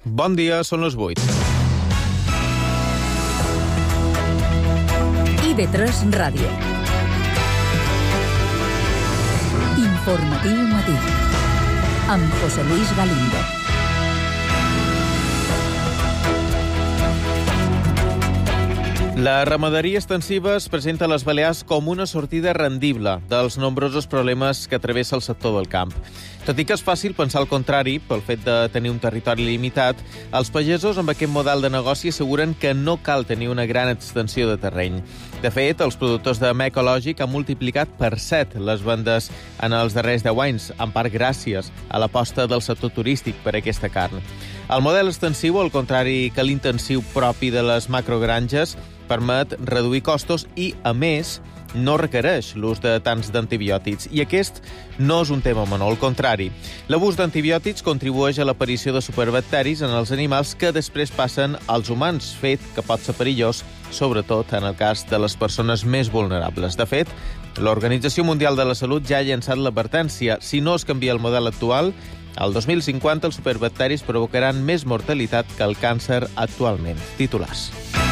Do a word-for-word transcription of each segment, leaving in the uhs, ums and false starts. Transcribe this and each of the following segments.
Bon dia, són les vuit. I ve tres Ràdio. Informatiu matí. Amb José Luis Galindo. La ramaderia extensiva es presenta a les Balears com una sortida rendible dels nombrosos problemes que travessa el sector del camp. Tot i que és fàcil pensar el contrari, pel fet de tenir un territori limitat, els pagesos amb aquest model de negoci asseguren que no cal tenir una gran extensió de terreny. De fet, els productors de mec ecològic han multiplicat per set les vendes en els darrers deu anys, en part gràcies a l'aposta del sector turístic per aquesta carn. El model extensiu, al contrari que l'intensiu propi de les macrogranges, permet reduir costos i, a més, no requereix l'ús de tants d'antibiòtics. I aquest no és un tema menor, al contrari. L'abús d'antibiòtics contribueix a l'aparició de superbacteris en els animals que després passen als humans, fet que pot ser perillós, sobretot en el cas de les persones més vulnerables. De fet, l'Organització Mundial de la Salut ja ha llançat l'advertència. Si no es canvia el model actual, al dos mil cinquanta els superbacteris provocaran més mortalitat que el càncer actualment. Titulars.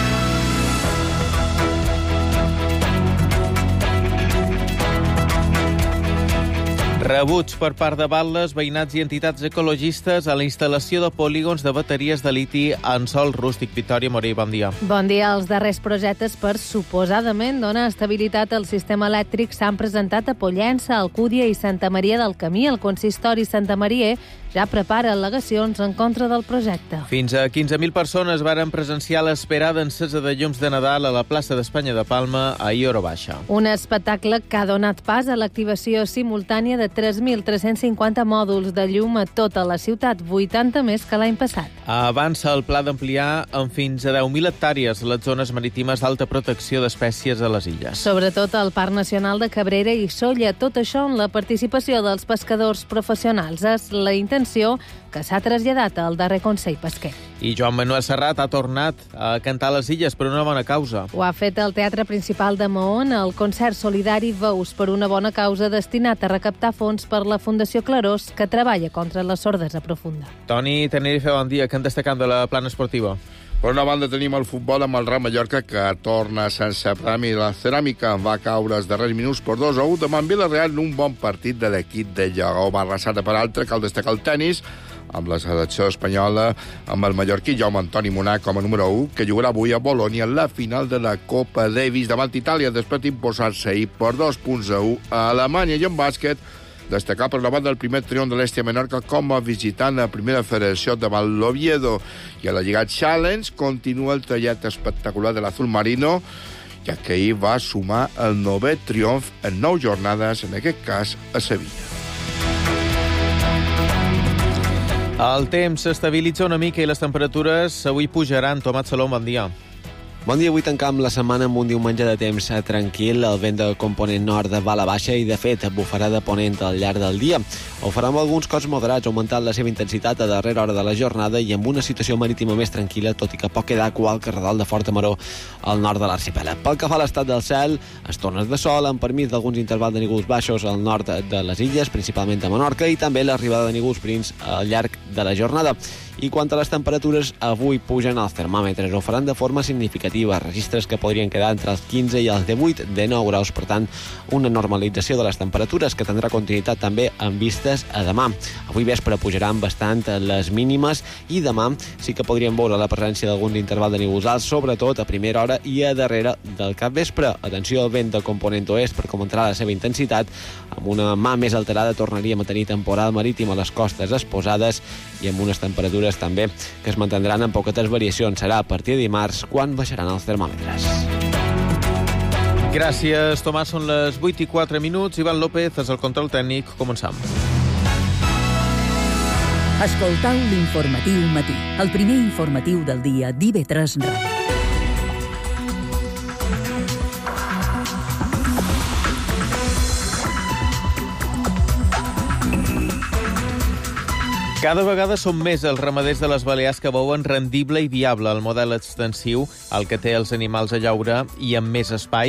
Rebuig per part de batlles, veïnats i entitats ecologistes a la instal·lació de polígons de bateries de liti en sòl rústic. Victòria Morell, bon dia. Bon dia. Els darrers projectes per suposadament donar estabilitat al sistema elèctric s'han presentat a Pollença, Alcúdia i Santa Maria del Camí. El consistori Santa Maria ja prepara al·legacions en contra del projecte. Fins a quinze mil persones varen presenciar l'esperada encesa de llums de Nadal a la plaça d'Espanya de Palma, a Ioro Baixa. Un espectacle que ha donat pas a l'activació simultània de tres mil tres-cents cinquanta mòduls de llum a tota la ciutat, vuitanta més que l'any passat. Avança el pla d'ampliar en fins a deu mil hectàrees les zones marítimes d'alta protecció d'espècies a les illes. Sobretot al Parc Nacional de Cabrera i Sóller, tot això en la participació dels pescadors professionals. És la intenció que s'ha traslladat al darrer Consell Pesquer. I Joan Manuel Serrat ha tornat a cantar a les illes per una bona causa. Ho ha fet al Teatre Principal de Mahón, el concert solidari Veus per una bona causa destinat a recaptar fons per la Fundació Clarós, que treballa contra la sordesa profunda. Toni Tenerife, bon dia. Què en destacant de la plana esportiva? Per una banda tenim el futbol amb el Real Mallorca, que torna sense premi. La Ceràmica va caure els darrers minuts per dos a u davant Villarreal en un bon partit de l'equip de Lleó. Barrassada per altra, cal destacar el tenis, amb la selecció espanyola, amb el mallorquí Jaume Antoni Munar com a número u, que jugarà avui a Bolònia en la final de la Copa Davis davant Itàlia, després d'imposar-se ahir per dos punts a u a Alemanya. I en bàsquet, destacar per la banda el primer triomf de l'Estia Menorca com a visitant a primera federació davant l'Oviedo. I a la Lliga Challenge continua el trajecte espectacular de l'Azul Marino, ja que ahir va sumar el novè triomf en nou jornades, en aquest cas a Sevilla. El temps s'estabilitza una mica i les temperatures avui pujaran. Tomat Salom, bon dia. Bon dia, avui tancam la setmana amb un diumenge de temps tranquil. El vent de component nord va a la baixa i, de fet, bufarà de ponent al llarg del dia. Ho farà amb alguns cops moderats, augmentant la seva intensitat a darrera hora de la jornada i amb una situació marítima més tranquil·la, tot i que pot quedar qual carredal de forta maror al nord de l'arxipèlag. Pel que fa a l'estat del cel, estones de sol, amb permís d'alguns intervals de nígols baixos al nord de les illes, principalment a Menorca, i també l'arribada de nígols prims al llarg de la jornada. I quant a les temperatures, avui pugen els termòmetres. Ho faran de forma significativa. Registres que podrien quedar entre els quinze i els divuit, dinou graus. Per tant, una normalització de les temperatures que tindrà continuïtat també en vistes a demà. Avui vespre pujaran bastant les mínimes i demà sí que podríem veure la presència d'algun interval de nígols alts, sobretot a primera hora i a darrere del capvespre. Atenció al vent de component oest per comentar la seva intensitat. Amb una mà més alterada tornaríem a tenir temporal marítim a les costes exposades i amb unes temperatures també que es mantindran amb poquetes variacions. Serà a partir de dimarts quan baixaran els termòmetres. Gràcies, Tomàs. Són les vuit i quatre minuts. Ivan López és el control tècnic. Començam. Escoltau l'informatiu matí, el primer informatiu del dia d'I V tres Ràdio. Cada vegada són més els ramaders de les Balears que veuen rendible i viable el model extensiu, el que té els animals a llaure i amb més espai,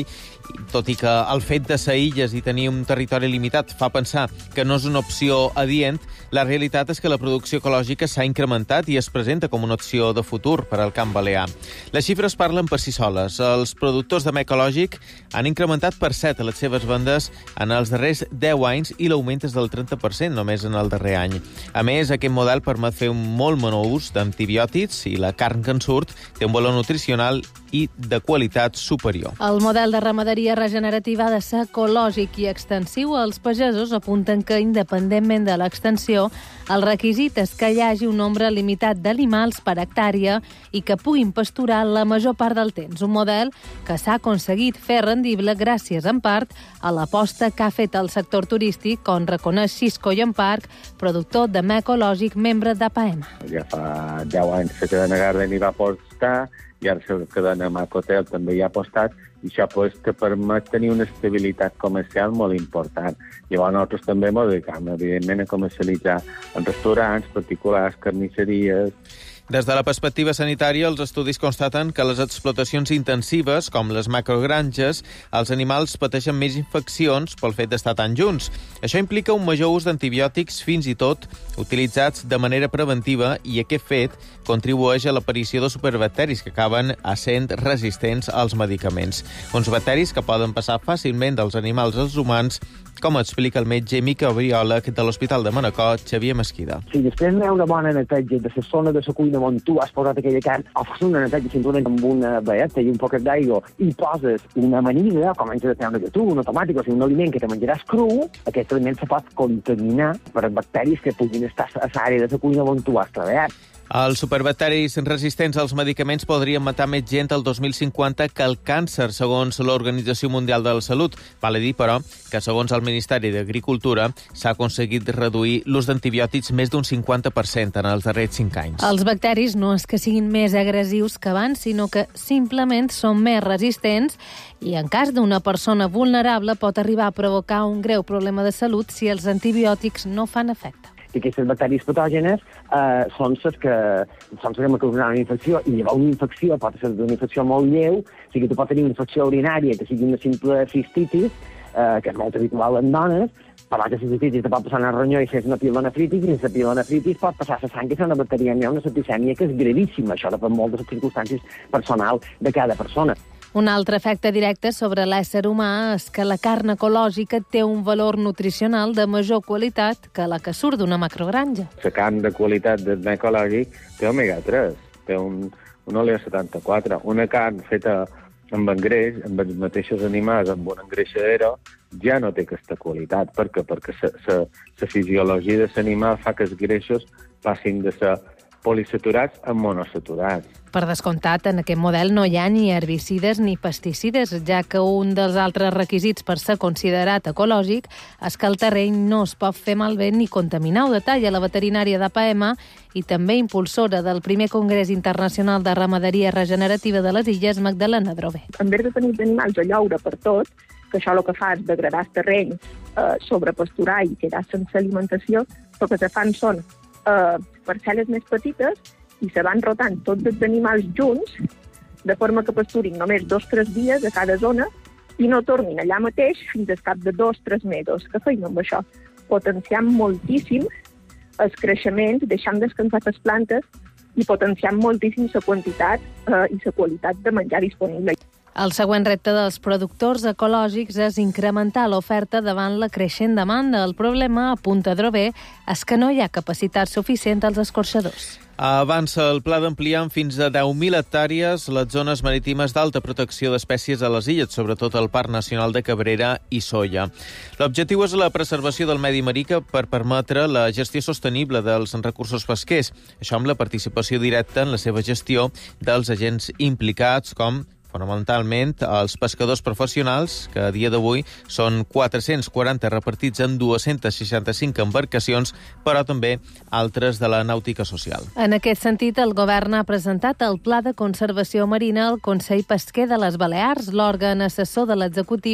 Tot i que el fet de ser illes i tenir un territori limitat fa pensar que no és una opció adient, la realitat és que la producció ecològica s'ha incrementat i es presenta com una opció de futur per al Camp Balear. Les xifres parlen per si soles. Els productors de mec ecològic han incrementat per set a les seves vendes en els darrers deu anys i l'augment és del trenta per cent només en el darrer any. A més, aquest model permet fer un molt menor ús d'antibiòtics i la carn que en surt té un valor nutricional i de qualitat superior. El model de ramaderia regenerativa ha de ser ecològic i extensiu. Els pagesos apunten que, independentment de l'extensió, el requisit és que hi hagi un nombre limitat d'animals per hectàrea i que puguin pasturar la major part del temps. Un model que s'ha aconseguit fer rendible gràcies, en part, a l'aposta que ha fet el sector turístic, com reconeix Xisco Llomparc, productor de mec ecològic, membre d'A P A E M A. Ja fa deu anys la cadena Garden hi va apostar, i ara la cadena Mac Hotel també hi ha apostat, i això pues, que permet tenir una estabilitat comercial molt important. Llavors nosaltres també ens dedicam, evidentment, a comercialitzar en restaurants, particulars, carnisseries. Des de la perspectiva sanitària, els estudis constaten que les explotacions intensives, com les macrogranges, els animals pateixen més infeccions pel fet d'estar tan junts. Això implica un major ús d'antibiòtics, fins i tot utilitzats de manera preventiva, i aquest fet contribueix a l'aparició de superbacteris que acaben essent resistents als medicaments. Uns bacteris que poden passar fàcilment dels animals als humans, com explica el metge microbiòleg de l'Hospital de Manacor, Xavier Mesquida. Si després n'hi ha una bona neteja de la zona de la cuina on tu has posat aquella carn, o fas una neteja simplement amb una baeta i un poquet d'aigua i poses una amanida, o comences a fer una gatú, un automàtic, o sigui, un aliment que te menjaràs cru, aquest aliment se pot contaminar per bacteris que puguin estar a l'àrea de la cuina on tu has treballat. Els superbacteris resistents als medicaments podrien matar més gent el dos mil cinquanta que el càncer, segons l'Organització Mundial de la Salut. Val a dir, però, que segons el Ministeri d'Agricultura s'ha aconseguit reduir l'ús d'antibiòtics més d'un cinquanta per cent en els darrers cinc anys. Els bacteris no és que siguin més agressius que abans, sinó que simplement són més resistents i en cas d'una persona vulnerable pot arribar a provocar un greu problema de salut si els antibiòtics no fan efecte. I aquestes bacteris patògenes eh, són les que són les que causaran una infecció, i llavors una infecció pot ser una infecció molt lleu, o sigui, tu pots tenir una infecció urinària que sigui una simple cistitis, eh, que és molt habitual en dones, però que la cistitis te pot passar en el ronyó i fer una pielonefritis, i la pielonefritis pot passar a la sang i fer una bacterièmia, una septicèmia, que és gravíssima. Això depèn molt de les circumstàncies personals de cada persona. Un altre efecte directe sobre l'ésser humà és que la carn ecològica té un valor nutricional de major qualitat que la que surt d'una macrogranja. La carn de qualitat del mec ecològic té omega tres, té un, un oleo setanta-quatre. Una carn feta amb engreix, amb els mateixos animals, amb una engreixadera, ja no té aquesta qualitat. Per què? Perquè la fisiologia de l'animal fa que els greixos passin de ser polisaturats a monosaturats. Per descomptat, en aquest model no hi ha ni herbicides ni pesticides, ja que un dels altres requisits per ser considerat ecològic és que el terreny no es pot fer malbé ni contaminar. Ho detalla la veterinària d'A P A E M A i també impulsora del primer Congrés Internacional de Ramaderia Regenerativa de les Illes, Magdalena Drové. En vez de tenir animals a lloure per tot, que això el que fa és degradar el terreny, eh, sobrepasturar i quedar sense alimentació, el que se fan són eh, parcel·les més petites i se van rotant tots els animals junts, de forma que pasturin només dos o tres dies a cada zona i no tornin allà mateix fins al cap de dos o tres mesos. Què feim amb això? Potenciant moltíssim els creixements, deixant descansar les plantes i potenciant moltíssim la quantitat eh, i la qualitat de menjar disponible. El següent repte dels productors ecològics és incrementar l'oferta davant la creixent demanda. El problema, apunta Drové, és que no hi ha capacitat suficient als escorxadors. Avança el pla d'ampliar en fins a deu mil hectàrees les zones marítimes d'alta protecció d'espècies a les illes, sobretot el Parc Nacional de Cabrera i Solla. L'objectiu és la preservació del medi marí per permetre la gestió sostenible dels recursos pesquers, això amb la participació directa en la seva gestió dels agents implicats, com fonamentalment els pescadors professionals, que a dia d'avui són quatre-cents quaranta repartits en dues-centes seixanta-cinc embarcacions, però també altres de la nàutica social. En aquest sentit, el govern ha presentat el Pla de Conservació Marina al Consell Pesquer de les Balears. L'òrgan assessor de l'executiu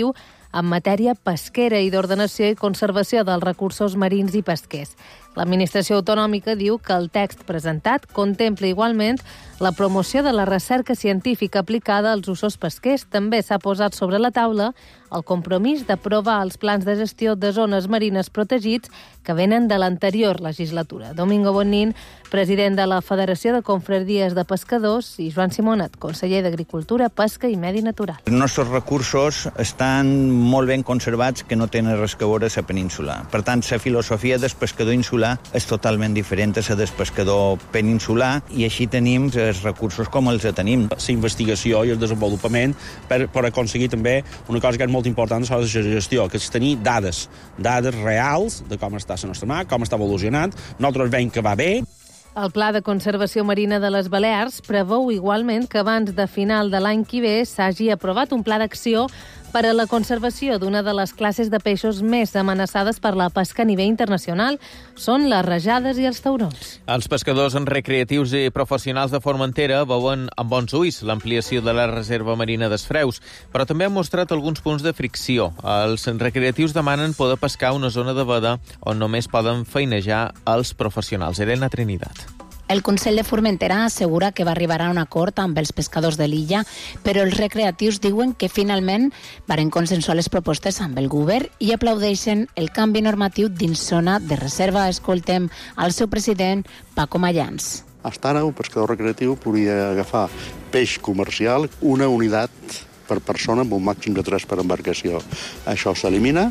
en matèria pesquera i d'ordenació i conservació dels recursos marins i pesquers. L'administració autonòmica diu que el text presentat contempla igualment la promoció de la recerca científica aplicada als usos pesquers. També s'ha posat sobre la taula el compromís d'aprovar els plans de gestió de zones marines protegits que venen de l'anterior legislatura. Domingo Bonin, president de la Federació de Confraries de Pescadors, i Joan Simonet, conseller d'Agricultura, Pesca i Medi Natural. Els nostres recursos estan molt ben conservats, que no tenen res a veure a la península. Per tant, la filosofia del pescador insular és totalment diferent a la del pescador peninsular i així tenim els recursos com els tenim. La investigació i el desenvolupament per, per aconseguir també una cosa que és molt important a la gestió, que és tenir dades, dades reals de com està la nostra mar, com està evolucionant. Nosaltres veiem que va bé. El Pla de Conservació Marina de les Balears preveu igualment que abans de final de l'any que ve s'hagi aprovat un pla d'acció per a la conservació d'una de les classes de peixos més amenaçades per la pesca a nivell internacional. Són les rajades i els taurons. Els pescadors recreatius i professionals de Formentera veuen amb bons ulls l'ampliació de la reserva marina d'Esfreus, però també han mostrat alguns punts de fricció. Els recreatius demanen poder pescar una zona de veda on només poden feinejar els professionals. Elena Trinidad. El Consell de Formentera assegura que va arribar a un acord amb els pescadors de l'illa, però els recreatius diuen que finalment varen consensuar les propostes amb el govern i aplaudeixen el canvi normatiu dins zona de reserva. Escoltem al seu president, Paco Mayans. Fins ara, un pescador recreatiu podia agafar peix comercial, una unitat per persona amb un màxim de tres per embarcació. Això s'elimina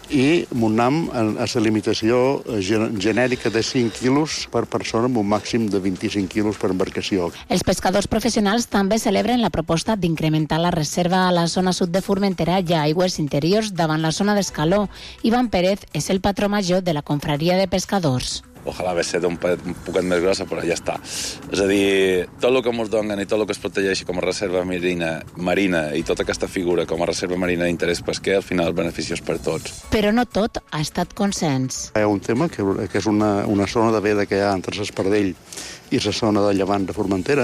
i munam a la limitació genèrica de cinc quilos per persona amb un màxim de vint-i-cinc quilos per embarcació. Els pescadors professionals també celebren la proposta d'incrementar la reserva a la zona sud de Formentera i a aigües interiors davant la zona d'Escaló. Ivan Pérez és el patró major de la confraria de pescadors. Ojalà hagués estat un, un poquet més grossa, però ja està. És a dir, tot el que ens donen i tot el que es protegeixi com a reserva marina, marina i tota aquesta figura com a reserva marina d'interès pesquer, al final beneficiós per tots. Però no tot ha estat consens. Hi ha un tema que, que és una, una zona de veda que hi ha entre l'Espardell i la zona de llevant de Formentera,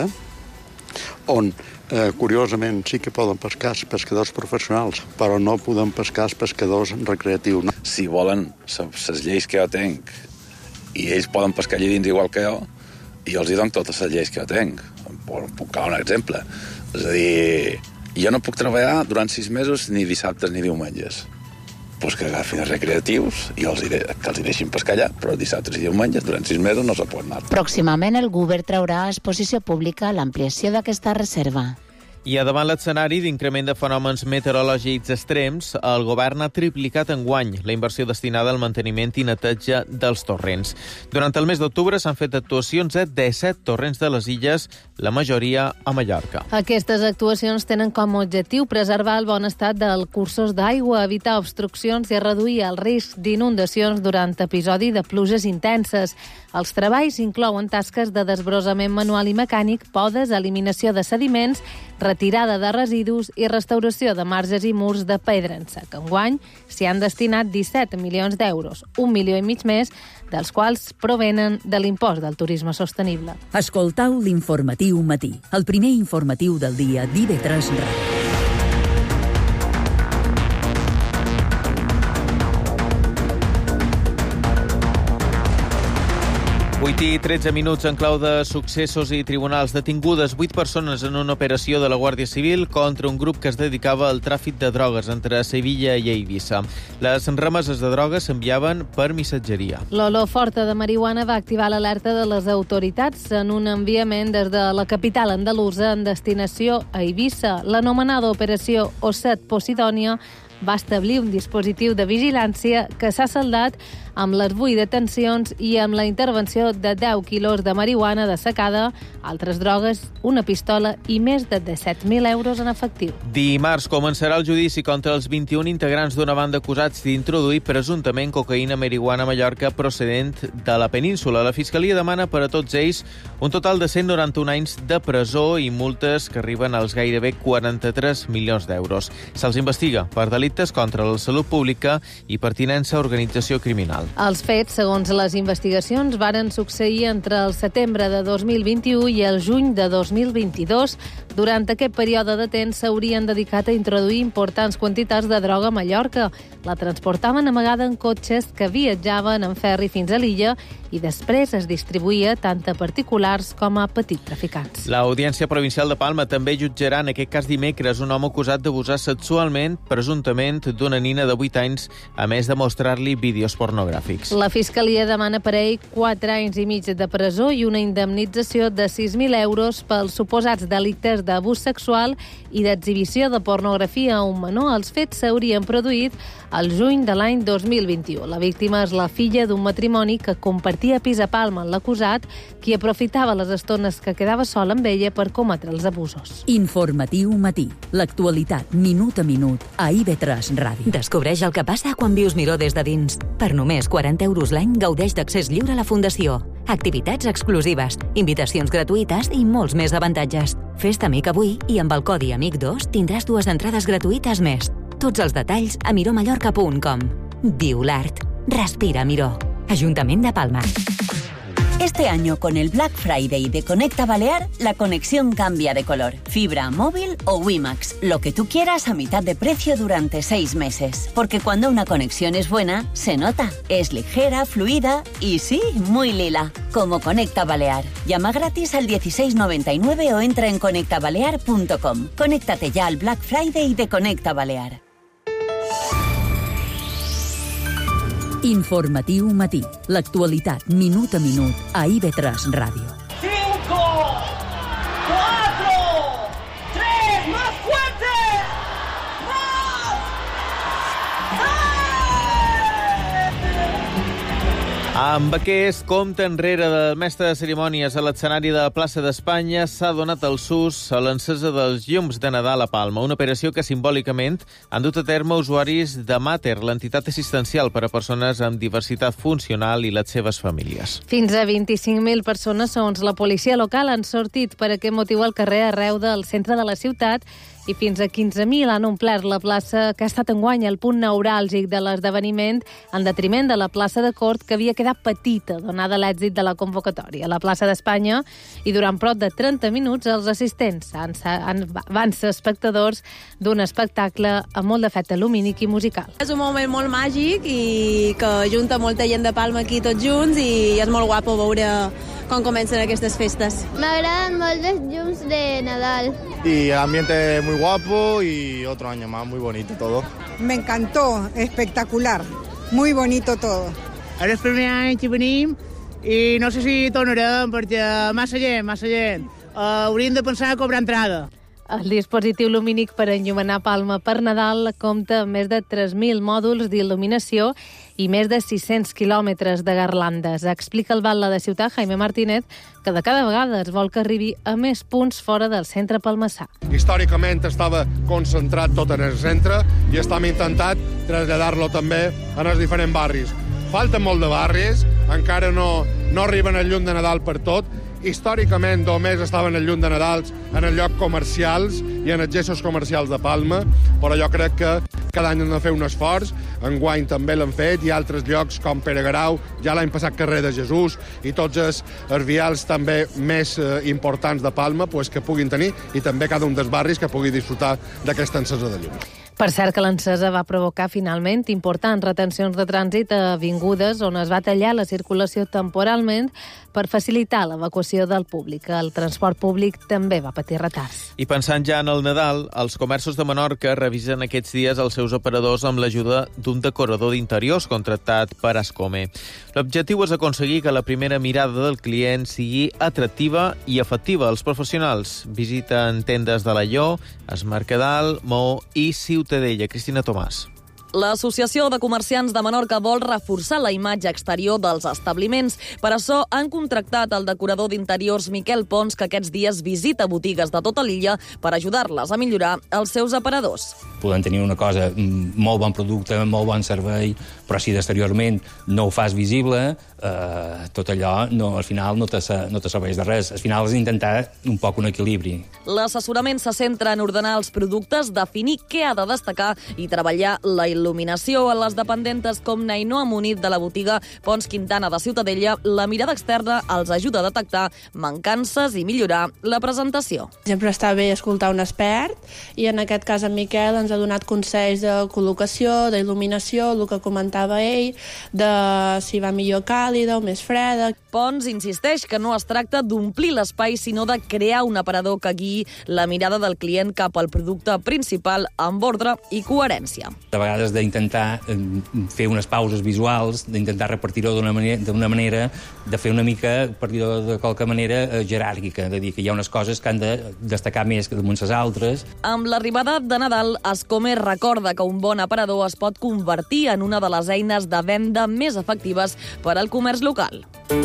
on, eh, curiosament, sí que poden pescar els pescadors professionals, però no poden pescar els pescadors recreatius. Si volen les lleis que jo tenc i ells poden pescar allà dins igual que jo, i jo els hi dono totes les lleis que jo tenc. Puc caure un exemple. És a dir, jo no puc treballar durant sis mesos ni dissabtes ni diumenges. Pues que agafin els recreatius i els, que els hi deixin pescar allà, però dissabtes i diumenges durant sis mesos no se pot anar. Pròximament el govern traurà a exposició pública l'ampliació d'aquesta reserva. I a davant l'escenari d'increment de fenòmens meteorològics extrems, el govern ha triplicat enguany la inversió destinada al manteniment i neteja dels torrents. Durant el mes d'octubre s'han fet actuacions a disset torrents de les illes, la majoria a Mallorca. Aquestes actuacions tenen com a objectiu preservar el bon estat dels cursos d'aigua, evitar obstruccions i reduir el risc d'inundacions durant episodi de pluges intenses. Els treballs inclouen tasques de desbrossament manual i mecànic, podes, eliminació de sediments, retirada de residus i restauració de marges i murs de pedra en sec. Enguany s'hi han destinat disset milions d'euros, un milió i mig més, dels quals provenen de l'impost del turisme sostenible. Escoltau l'informatiu matí, el primer informatiu del dia d'I V tres Ràdio. vuit i tretze minuts en clau de successos i tribunals. Detingudes vuit persones en una operació de la Guàrdia Civil contra un grup que es dedicava al tràfic de drogues entre Sevilla i Eivissa. Les remeses de drogues s'enviaven per missatgeria. L'olor forta de marihuana va activar l'alerta de les autoritats en un enviament des de la capital andalusa en destinació a Eivissa. L'anomenada operació Osset Posidònia va establir un dispositiu de vigilància que s'ha saldat amb les vuit detencions i amb la intervenció de deu quilos de marihuana dessecada, altres drogues, una pistola i més de disset mil euros en efectiu. Dimarts començarà el judici contra els vint-i-un integrants d'una banda acusats d'introduir presumptament cocaïna marihuana a Mallorca procedent de la península. La Fiscalia demana per a tots ells un total de cent noranta-un anys de presó i multes que arriben als gairebé quaranta-tres milions d'euros. Se'ls investiga per delictes contra la salut pública i pertinença a organització criminal. Nadal. Els fets, segons les investigacions, varen succeir entre el setembre de dos mil vint-i-u i el juny de dos mil vint-i-dos. Durant aquest període de temps s'haurien dedicat a introduir importants quantitats de droga a Mallorca. La transportaven amagada en cotxes que viatjaven en ferri fins a l'illa i després es distribuïa tant a particulars com a petits traficants. L'Audiència Provincial de Palma també jutjarà en aquest cas dimecres un home acusat d'abusar sexualment, presumptament, d'una nina de vuit anys, a més de mostrar-li vídeos pornogràfics. La Fiscalia demana per ell quatre anys i mig de presó i una indemnització de sis mil euros pels suposats delictes d'abús sexual i d'exhibició de pornografia a un menor. Els fets s'haurien produït al juny de l'any dos mil vint-i-u. La víctima és la filla d'un matrimoni que compartia pis a Palma amb l'acusat, qui aprofitava les estones que quedava sol amb ella per cometre els abusos. Informatiu matí. L'actualitat, minut a minut, a I V tres Ràdio. Descobreix el que passa quan vius Miró des de dins. Per només quaranta euros l'any gaudeix d'accés lliure a la Fundació. Activitats exclusives, invitacions gratuïtes i molts més avantatges. Fes-te amic avui i amb el codi amic dos tindràs dues entrades gratuïtes més. Tots els detalls a miró mallorca punt com. Viu l'art. Respira Miró. Ajuntament de Palma. Este año, con el Black Friday de Conecta Balear, la conexión cambia de color. Fibra, móvil o WiMAX, lo que tú quieras a mitad de precio durante seis meses. Porque cuando una conexión es buena, se nota. Es ligera, fluida y sí, muy lila. Como Conecta Balear. Llama gratis al dieciséis noventa y nueve o entra en conecta balear punto com. Conéctate ya al Black Friday de Conecta Balear. Informatiu matí. L'actualitat, minut a minut, a I V tres Ràdio. cinco, cuatro, tres, más fuerte, más. Amb aquest compte enrere del mestre de cerimònies a l'escenari de la plaça d'Espanya s'ha donat el sus a l'encesa dels llums de Nadal a Palma, una operació que simbòlicament han dut a terme usuaris de Mater, l'entitat assistencial per a persones amb diversitat funcional i les seves famílies. Fins a vint-i-cinc mil persones, segons la policia local, han sortit per aquest motiu al carrer arreu del centre de la ciutat i fins a quinze mil han omplert la plaça, que ha estat enguany el punt neuràlgic de l'esdeveniment, en detriment de la plaça de Cort, que havia quedat petita, donada l'èxit de la convocatòria. La plaça d'Espanya, i durant prop de trenta minuts, els assistents han, han, van ser espectadors d'un espectacle amb molt d'efecte lumínic i musical. És un moment molt màgic i que junta molta gent de Palma aquí tots junts i és molt guapo veure com comencen aquestes festes. M'agraden molt els llums de Nadal. Y el ambiente muy guapo y otro año más, muy bonito todo. Me encantó, espectacular, muy bonito todo. És el primer any que venim i no sé si tornarem perquè massa gent, massa gent. Uh, hauríem de pensar a cobrar entrada. El dispositiu lumínic per enllumenar Palma per Nadal compta amb més de tres mil mòduls d'il·luminació i més de sis-cents quilòmetres de garlandes. Explica el batlle de Ciutat, Jaime Martínez, que de cada vegada es vol que arribi a més punts fora del centre palmassà. Històricament estava concentrat tot en el centre i estem intentant traslladar-lo també en els diferents barris. Falten molt de barris, encara no, no arriben el llum de Nadal per tot. Històricament només estaven el llum de Nadals en el lloc comercials i en els gestos comercials de Palma, però jo crec que cada any han de fer un esforç. Enguany també l'han fet i altres llocs com Pere Garau, ja l'any passat carrer de Jesús i tots els, els vials també més eh, importants de Palma pues, que puguin tenir i també cada un dels barris que pugui disfrutar d'aquesta encesa de llums. Per cert que l'encesa va provocar finalment importants retencions de trànsit a avingudes on es va tallar la circulació temporalment per facilitar l'evacuació del públic. El transport públic també va patir retards. I pensant ja en el Nadal, els comerços de Menorca revisen aquests dies els seus operadors amb l'ajuda d'un decorador d'interiors contractat per Ascome. L'objectiu és aconseguir que la primera mirada del client sigui atractiva i efectiva. Els professionals visiten tendes de l'Alló, Es Mercadal, Maó i Ciutadella. Cristina Tomàs. L'Associació de Comerciants de Menorca vol reforçar la imatge exterior dels establiments. Per això han contractat el decorador d'interiors Miquel Pons, que aquests dies visita botigues de tota l'illa per ajudar-les a millorar els seus aparadors. Podem tenir una cosa, molt bon producte, molt bon servei, però si d'exteriorment no ho fas visible, eh, tot allò no, al final no te, no te serveix de res. Al final és intentar un poc un equilibri. L'assessorament se centra en ordenar els productes, definir què ha de destacar i treballar la il·luminació il·luminació. A les dependentes com Nainoa Munit de la botiga Pons Quintana de Ciutadella, la mirada externa els ajuda a detectar mancances i millorar la presentació. Sempre està bé escoltar un expert i en aquest cas en Miquel ens ha donat consells de col·locació, d'il·luminació, el que comentava ell, de si va millor càlida o més freda. Pons insisteix que no es tracta d'omplir l'espai, sinó de crear un aparador que guiï la mirada del client cap al producte principal amb ordre i coherència. De vegades d'intentar fer unes pauses visuals, d'intentar repartir-ho d'una manera, d'una manera, de fer una mica, per dir-ho de qualque manera, jeràrquica, de dir que hi ha unes coses que han de destacar més que damunt les altres. Amb l'arribada de Nadal, Escomer recorda que un bon aparador es pot convertir en una de les eines de venda més efectives per al comerç local.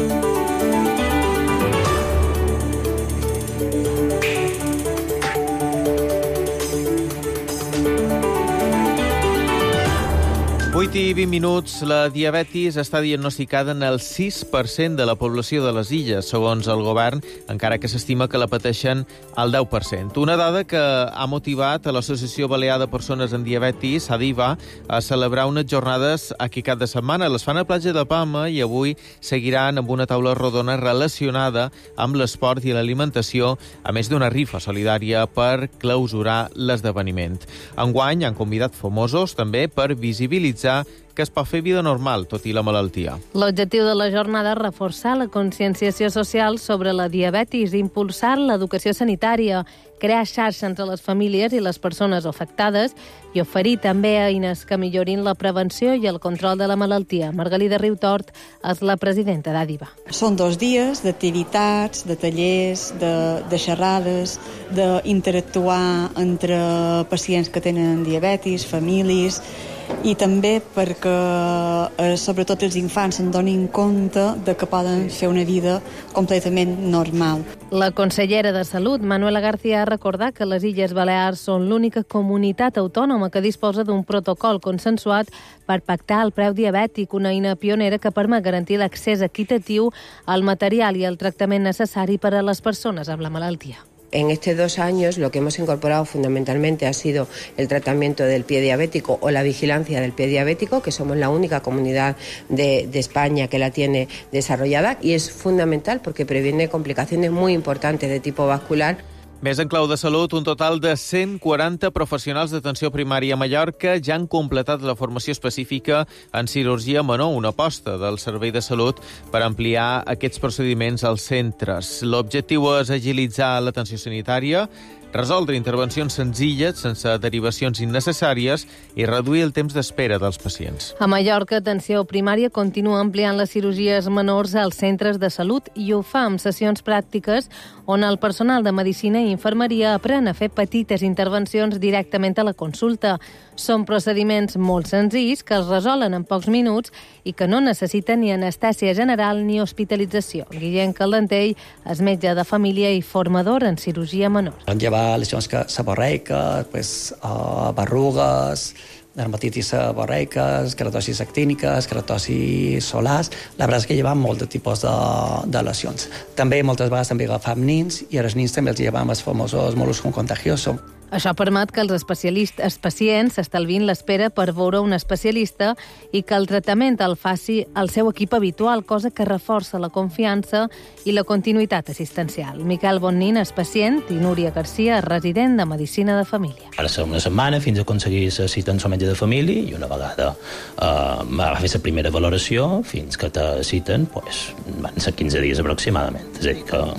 vuit i vint minuts. La diabetis està diagnosticada en el sis per cent de la població de les illes, segons el govern, encara que s'estima que la pateixen al deu per cent. Una dada que ha motivat a l'Associació Balear de Persones amb Diabetis, ADIVA, a celebrar unes jornades aquí cada setmana. Les fan a Platja de Palma i avui seguiran amb una taula rodona relacionada amb l'esport i l'alimentació, a més d'una rifa solidària per clausurar l'esdeveniment. Enguany han convidat famosos també per visibilitzar que es pot fer vida normal, tot i la malaltia. L'objectiu de la jornada és reforçar la conscienciació social sobre la diabetis, impulsar l'educació sanitària, crear xarxa entre les famílies i les persones afectades i oferir també eines que millorin la prevenció i el control de la malaltia. Margalida Riutort és la presidenta d'ADIVA. Són dos dies d'activitats, de tallers, de, de xerrades, d'interactuar entre pacients que tenen diabetis, famílies, i també perquè eh, sobretot els infants se'n donin compte de que poden fer una vida completament normal. La consellera de Salut, Manuela García, ha recordat que les Illes Balears són l'única comunitat autònoma que disposa d'un protocol consensuat per pactar el preu diabètic, una eina pionera que permet garantir l'accés equitatiu al material i al tractament necessari per a les persones amb la malaltia. En estos dos años lo que hemos incorporado fundamentalmente ha sido el tratamiento del pie diabético o la vigilancia del pie diabético, que somos la única comunidad de, de España que la tiene desarrollada, y es fundamental porque previene complicaciones muy importantes de tipo vascular. Més en clau de salut, un total de cent quaranta professionals d'atenció primària a Mallorca ja han completat la formació específica en cirurgia menor, una aposta del Servei de Salut per ampliar aquests procediments als centres. L'objectiu és agilitzar l'atenció sanitària, resoldre intervencions senzilles, sense derivacions innecessàries, i reduir el temps d'espera dels pacients. A Mallorca, Atenció Primària continua ampliant les cirurgies menors als centres de salut i ho fa amb sessions pràctiques on el personal de Medicina i Infermeria aprèn a fer petites intervencions directament a la consulta. Són procediments molt senzills que es resolen en pocs minuts i que no necessiten ni anestèsia general ni hospitalització. Guillem Caldentell és metge de família i formador en cirurgia menor. Llevar lesions seborreiques, pues, uh, berrugues, dermatitis seborreiques, keratosis actíniques, keratosis solars. La veritat és que llevam molt de tipus de, de lesions. També moltes vegades també agafam nins i als nins també els llevam els famosos moluscum contagioso. Això permet que els especialistes, els pacients s'estalvin l'espera per veure un especialista i que el tractament el faci el seu equip habitual, cosa que reforça la confiança i la continuïtat assistencial. Miquel Bonnin és pacient i Núria Garcia és resident de Medicina de Família. Ara serà una setmana fins a aconseguir la cita amb el metge de família i una vegada eh, va fer la primera valoració fins que te citen, pues, van ser quinze dies aproximadament. És a dir que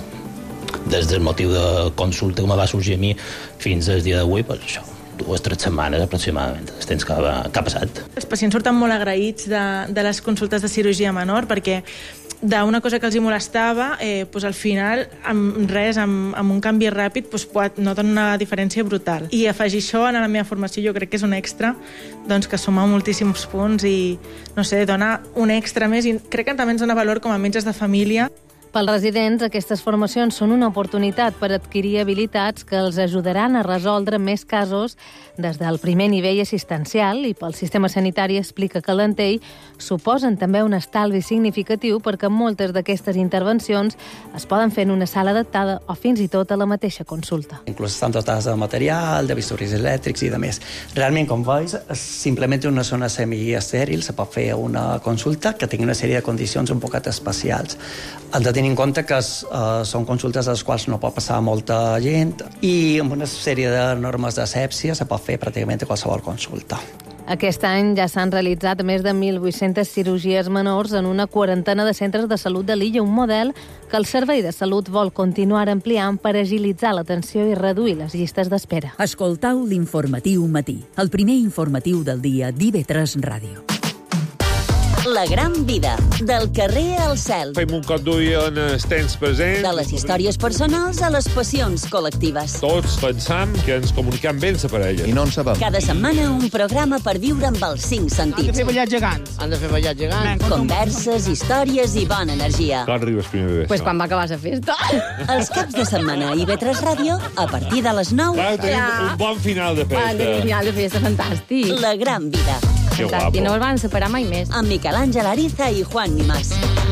des del motiu de consulta que me va sorgir a mi fins al dia d'avui, pues això, dues, tres setmanes aproximadament, el temps que ha, que ha passat. Els pacients surten molt agraïts de, de les consultes de cirurgia menor perquè d'una cosa que els hi molestava, eh, pues al final, amb res, amb, amb un canvi ràpid, pues noten una diferència brutal. I afegir això a la meva formació jo crec que és un extra, doncs que suma moltíssims punts i, no sé, dona un extra més i crec que també ens dona valor com a metges de família. Pels residents, aquestes formacions són una oportunitat per adquirir habilitats que els ajudaran a resoldre més casos des del primer nivell assistencial i pel sistema sanitari, explica Calentell, suposen també un estalvi significatiu perquè moltes d'aquestes intervencions es poden fer en una sala adaptada o fins i tot a la mateixa consulta. Inclús estan dotades de material, de bisturis elèctrics i de més. Realment, com veus, és simplement una zona semiestèril, se pot fer una consulta que tingui una sèrie de condicions un poquet especials. Han de tenir en compte que es, uh, són consultes a les quals no pot passar molta gent i amb una sèrie de normes d'asèpsia se pot fer pràcticament qualsevol consulta. Aquest any ja s'han realitzat més de mil vuit-centes cirurgies menors en una quarantena de centres de salut de l'illa, un model que el Servei de Salut vol continuar ampliant per agilitzar l'atenció i reduir les llistes d'espera. Escoltau l'Informatiu Matí, el primer informatiu del dia d'I V tres Ràdio. La gran vida, del carrer al cel. Fem un cop d'ull en els temps presents. De les històries personals a les passions col·lectives. Tots pensam que ens comuniquem bé amb la parella. I no en sabem. Cada setmana un programa per viure amb els cinc sentits. Han de fer ballar gegants. Han de fer ballar gegants. Converses, històries i bona energia. Quan arribes primer de Pues quan va acabar la festa. Els caps de setmana a I V tres Ràdio, a partir de les nou. Clar, tenim ja. un bon final de festa. Un bon final de festa, fantàstic. La gran vida. Que guapo. I no els van separar mai més. Amb Miquel Àngel Ariza i Juan Nimás.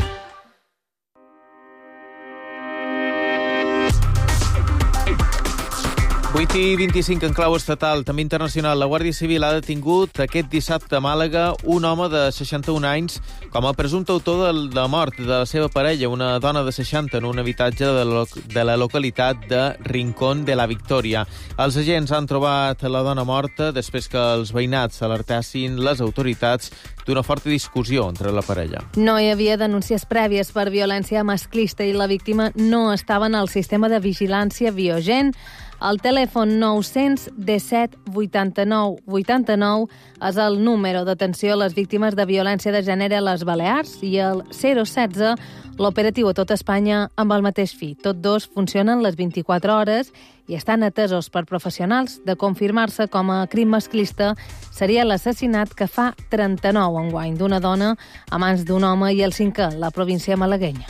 vuit i vint-i-cinc en clau estatal, també internacional. La Guàrdia Civil ha detingut aquest dissabte a Màlaga un home de seixanta-un anys com a presumpte autor de la mort de la seva parella, una dona de seixanta, en un habitatge de la, de la localitat de Rincón de la Victòria. Els agents han trobat la dona morta després que els veïnats alertassin les autoritats d'una forta discussió entre la parella. No hi havia denúncies prèvies per violència masclista i la víctima no estava en el sistema de vigilància Biogen. El telèfon nou disset vuitanta-nou vuitanta-nou és el número d'atenció a les víctimes de violència de gènere a les Balears i el zero setze l'operatiu a tot Espanya amb el mateix fi. Tots dos funcionen les vint-i-quatre hores i estan atesos per professionals. De confirmar-se com a crim masclista, seria l'assassinat que fa trenta-nou enguany d'una dona a mans d'un home i el cinquè, la província malaguenya.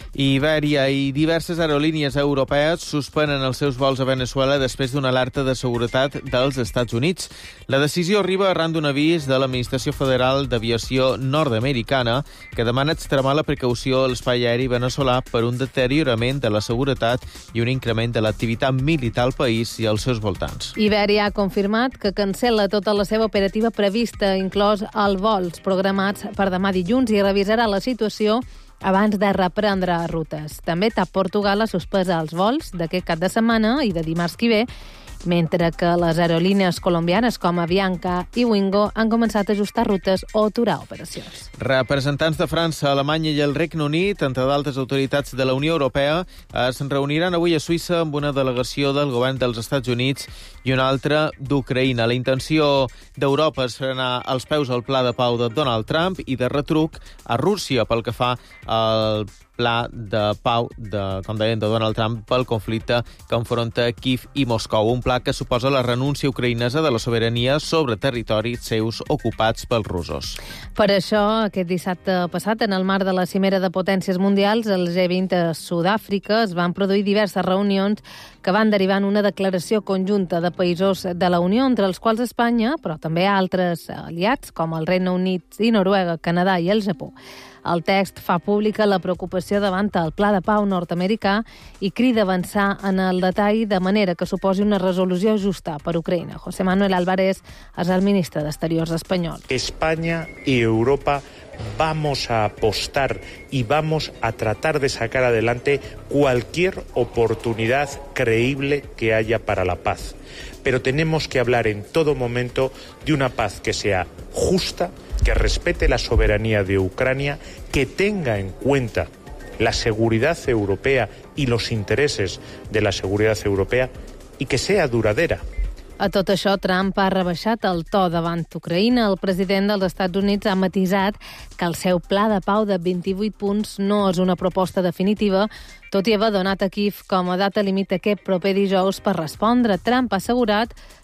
Ibèria i diverses aerolínies europees suspenen els seus vols a Venezuela després d'una alerta de seguretat dels Estats Units. La decisió arriba arran d'un avís de l'Administració Federal d'Aviació Nord-americana que demana extremar la precaució a l'espai aeri veneçolà per un deteriorament de la seguretat i un increment de l'activitat militar al país i als seus voltants. Ibèria ha confirmat que cancel·la tota la seva operativa prevista, inclòs els vols programats per demà dilluns, i revisarà la situació abans de reprendre rutes. També TAP Portugal ha suspès els vols d'aquest cap de setmana i de dimarts que ve, mentre que les aerolínies colombianes com Avianca i Wingo han començat a ajustar rutes o aturar operacions. Representants de França, Alemanya i el Regne Unit, entre d'altres autoritats de la Unió Europea, es reuniran avui a Suïssa amb una delegació del govern dels Estats Units i una altra d'Ucraïna. La intenció d'Europa és frenar els peus al pla de pau de Donald Trump i de retruc a Rússia pel que fa al pla de pau, de, com deien, de Donald Trump pel conflicte que enfronta Kíev i Moscou. Un pla que suposa la renúncia ucraïnesa de la sobirania sobre territoris seus ocupats pels russos. Per això, aquest dissabte passat, en el marc de la cimera de potències mundials, el G vint a Sud-àfrica, es van produir diverses reunions que van derivar en una declaració conjunta de països de la Unió, entre els quals Espanya, però també altres aliats, com el Regne Unit i Noruega, Canadà i el Japó. El text fa pública la preocupació davant el pla de pau nord-americà i crida avançar en el detall de manera que suposi una resolució justa per Ucraïna. José Manuel Álvarez és el ministre d'Exteriors espanyol. España y Europa vamos a apostar y vamos a tratar de sacar adelante cualquier oportunidad creíble que haya para la paz. Pero tenemos que hablar en todo momento de una paz que sea justa, que respete la soberanía de Ucrania, que tenga en cuenta la seguridad europea y los intereses de la seguridad europea y que sea duradera. A tot això, Trump ha rebaixat el to davant Ucraïna. El president dels Estats Units ha matisat que el seu pla de pau de vint-i-vuit punts no és una proposta definitiva, tot i haver donat a Kíev com a data límit aquest proper dijous per respondre. Trump ha assegurat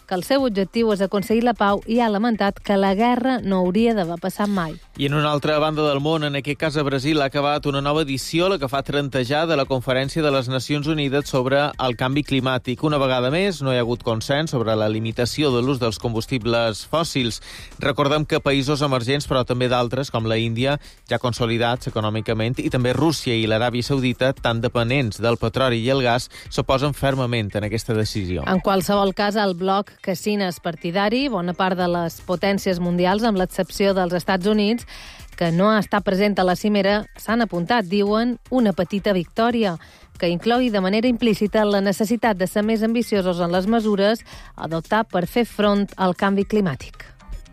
que el seu objectiu és aconseguir la pau i ha lamentat que la guerra no hauria d'haver passat mai. I en una altra banda del món, en aquest cas a Brasil, ha acabat una nova edició, la que fa trentejar de la Conferència de les Nacions Unides sobre el canvi climàtic. Una vegada més, no hi ha hagut consens sobre la limitació de l'ús dels combustibles fòssils. Recordem que països emergents, però també d'altres, com la Índia, ja consolidats econòmicament, i també Rússia i l'Aràbia Saudita, tan dependents del petroli i el gas, s'oposen fermament en aquesta decisió. En qualsevol cas, el bloc que Xina és partidari, bona part de les potències mundials, amb l'excepció dels Estats Units, que no està present a la cimera, s'han apuntat, diuen, una petita victòria, que inclogui de manera implícita la necessitat de ser més ambiciosos en les mesures a adoptar per fer front al canvi climàtic.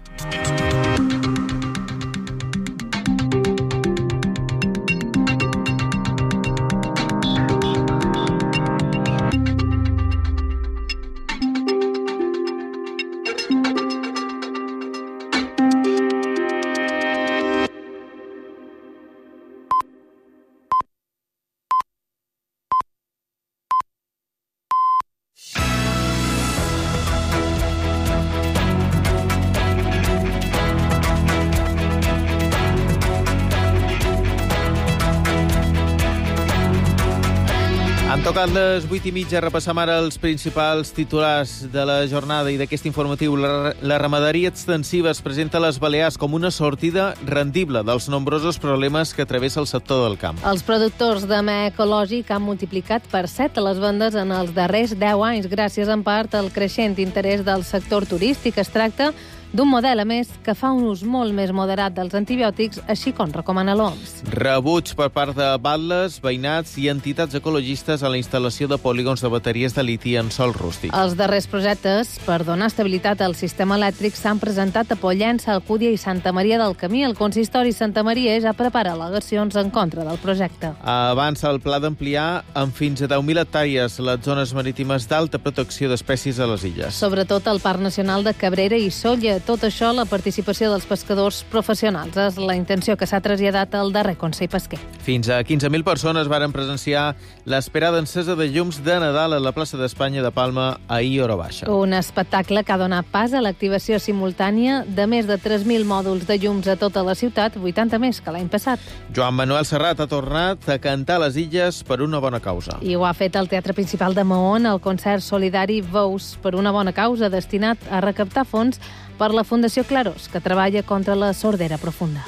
Han tocat les vuit i mitja, repassam ara els principals titulars de la jornada i d'aquest informatiu. La, la ramaderia extensiva es presenta a les Balears com una sortida rendible dels nombrosos problemes que travessa el sector del camp. Els productors de mè ecològic han multiplicat per set les vendes en els darrers deu anys, gràcies en part al creixent interès del sector turístic. Es tracta d'un model, a més, que fa un ús molt més moderat dels antibiòtics, així com recomana l'O M S. Rebuig per part de batlles, veïnats i entitats ecologistes a la instal·lació de polígons de bateries de liti en sòl rústic. Els darrers projectes per donar estabilitat al sistema elèctric s'han presentat a Pollença, Alcúdia i Santa Maria del Camí. El consistori Santa Maria ja prepara al·legacions en contra del projecte. Avança el pla d'ampliar amb fins a deu mil hectàrees les zones marítimes d'alta protecció d'espècies a les illes. Sobretot el Parc Nacional de Cabrera i Sóller. Tot això, la participació dels pescadors professionals és la intenció que s'ha traslladat al darrer Consell Pesquer. Fins a quinze mil persones varen presenciar l'esperada encesa de llums de Nadal a la plaça d'Espanya de Palma ahir hora baixa. Un espectacle que ha donat pas a l'activació simultània de més de tres mil mòduls de llums a tota la ciutat, vuitanta més que l'any passat. Joan Manuel Serrat ha tornat a cantar a les illes per una bona causa. I ho ha fet al Teatre Principal de Mahón, el concert solidari Veus per una bona causa, destinat a recaptar fons per la Fundació Clarós, que treballa contra la sordera profunda.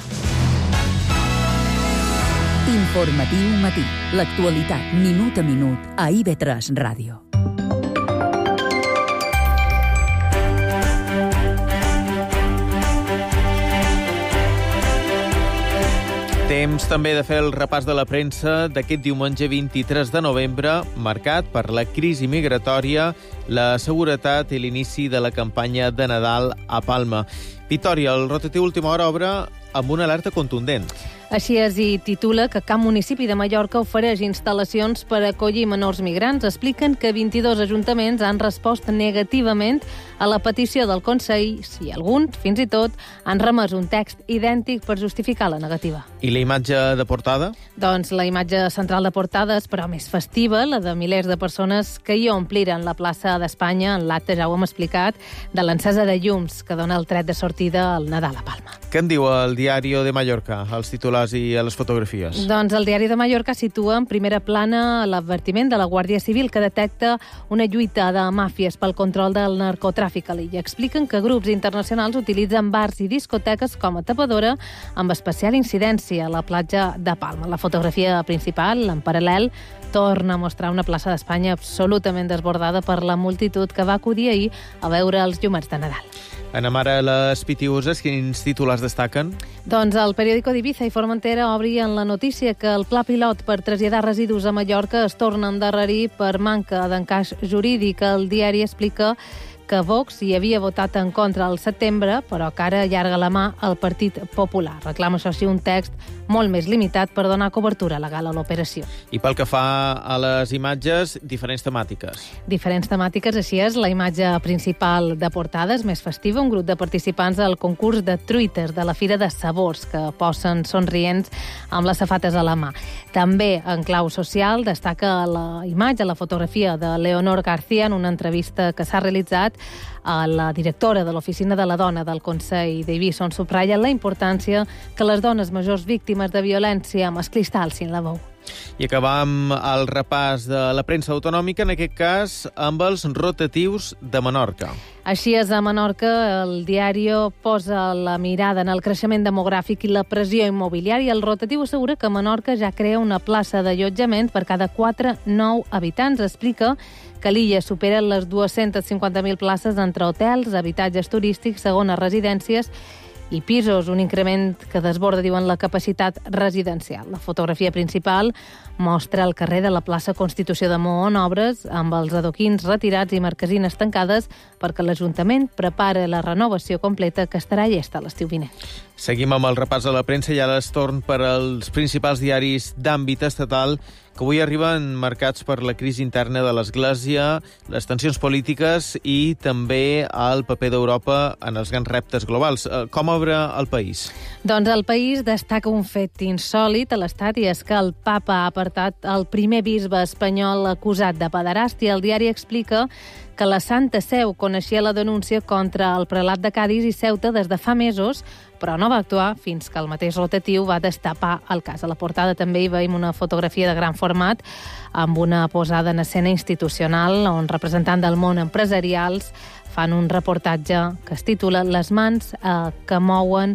Informatiu matí. L'actualitat, minut a minut, a I V tres Ràdio. Temps també de fer el repàs de la premsa d'aquest diumenge vint-i-tres de novembre, marcat per la crisi migratòria, la seguretat i l'inici de la campanya de Nadal a Palma. Vitòria, el rotatiu Última Hora obre amb una alerta contundent. Així és, i titula que cap municipi de Mallorca ofereix instal·lacions per acollir menors migrants. Expliquen que vint-i-dos ajuntaments han respost negativament a la petició del Consell i alguns, fins i tot, han remès un text idèntic per justificar la negativa. I la imatge de portada? Doncs la imatge central de portada és, però, més festiva, la de milers de persones que hi ompliren la plaça d'Espanya en l'acte, ja ho hem explicat, de l'encesa de llums que dona el tret de sortida al Nadal a Palma. Què en diu el Diario de Mallorca, als titulars i a les fotografies? Doncs el Diari de Mallorca situa en primera plana l'advertiment de la Guàrdia Civil que detecta una lluita de màfies pel control del narcotràfic a l'illa. Expliquen que grups internacionals utilitzen bars i discoteques com a tapadora amb especial incidència a la platja de Palma. La fotografia principal, en paral·lel, torna a mostrar una plaça d'Espanya absolutament desbordada per la multitud que va acudir ahir a veure els llumets de Nadal. Anem ara a les pitiuses. Quins títols destaquen? Doncs el periòdico d'Ibiza i Formentera obrien la notícia que el pla pilot per traslladar residus a Mallorca es torna a endarrerir per manca d'encaix jurídic. El diari explica que Vox hi havia votat en contra al setembre, però que ara allarga la mà al Partit Popular. Reclama, això sí, un text molt més limitat per donar cobertura legal a l'operació. I pel que fa a les imatges, diferents temàtiques. Diferents temàtiques, així és. La imatge principal de portada és més festiva, un grup de participants al concurs de truites de la Fira de Sabors, que posen somrients amb les safates a la mà. També, en clau social, destaca la imatge, la fotografia de Leonor García en una entrevista que s'ha realitzat a la directora de l'Oficina de la Dona del Consell d'Eivissa, on subratlla la importància que les dones majors víctimes de violència masclista alcin la veu. I acabam el repàs de la premsa autonòmica, en aquest cas amb els rotatius de Menorca. Així és, a Menorca el diari posa la mirada en el creixement demogràfic i la pressió immobiliària. El rotatiu assegura que Menorca ja crea una plaça d'allotjament per cada quatre nous habitants. Explica que l'illa supera les dues-centes cinquanta mil places entre hotels, habitatges turístics, segones residències i pisos, un increment que desborda, diuen, la capacitat residencial. La fotografia principal mostra el carrer de la plaça Constitució de Maó en obres, amb els adoquins retirats i marquesines tancades, perquè l'Ajuntament prepara la renovació completa que estarà llesta l'estiu vinent. Seguim amb el repàs de la premsa i ara es torn per als principals diaris d'àmbit estatal que avui arriben marcats per la crisi interna de l'Església, les tensions polítiques i també el paper d'Europa en els grans reptes globals. Com obre el país? Doncs el país destaca un fet insòlit a l'Estat, i és que el papa ha apartat el primer bisbe espanyol acusat de pederàstia. El diari explica que la Santa Seu coneixia la denúncia contra el prelat de Cadis i Ceuta des de fa mesos, però no va actuar fins que el mateix rotatiu va destapar el cas. A la portada també hi veiem una fotografia de gran format amb una posada en escena institucional on representants del món empresarials fan un reportatge que es titula Les mans eh, que mouen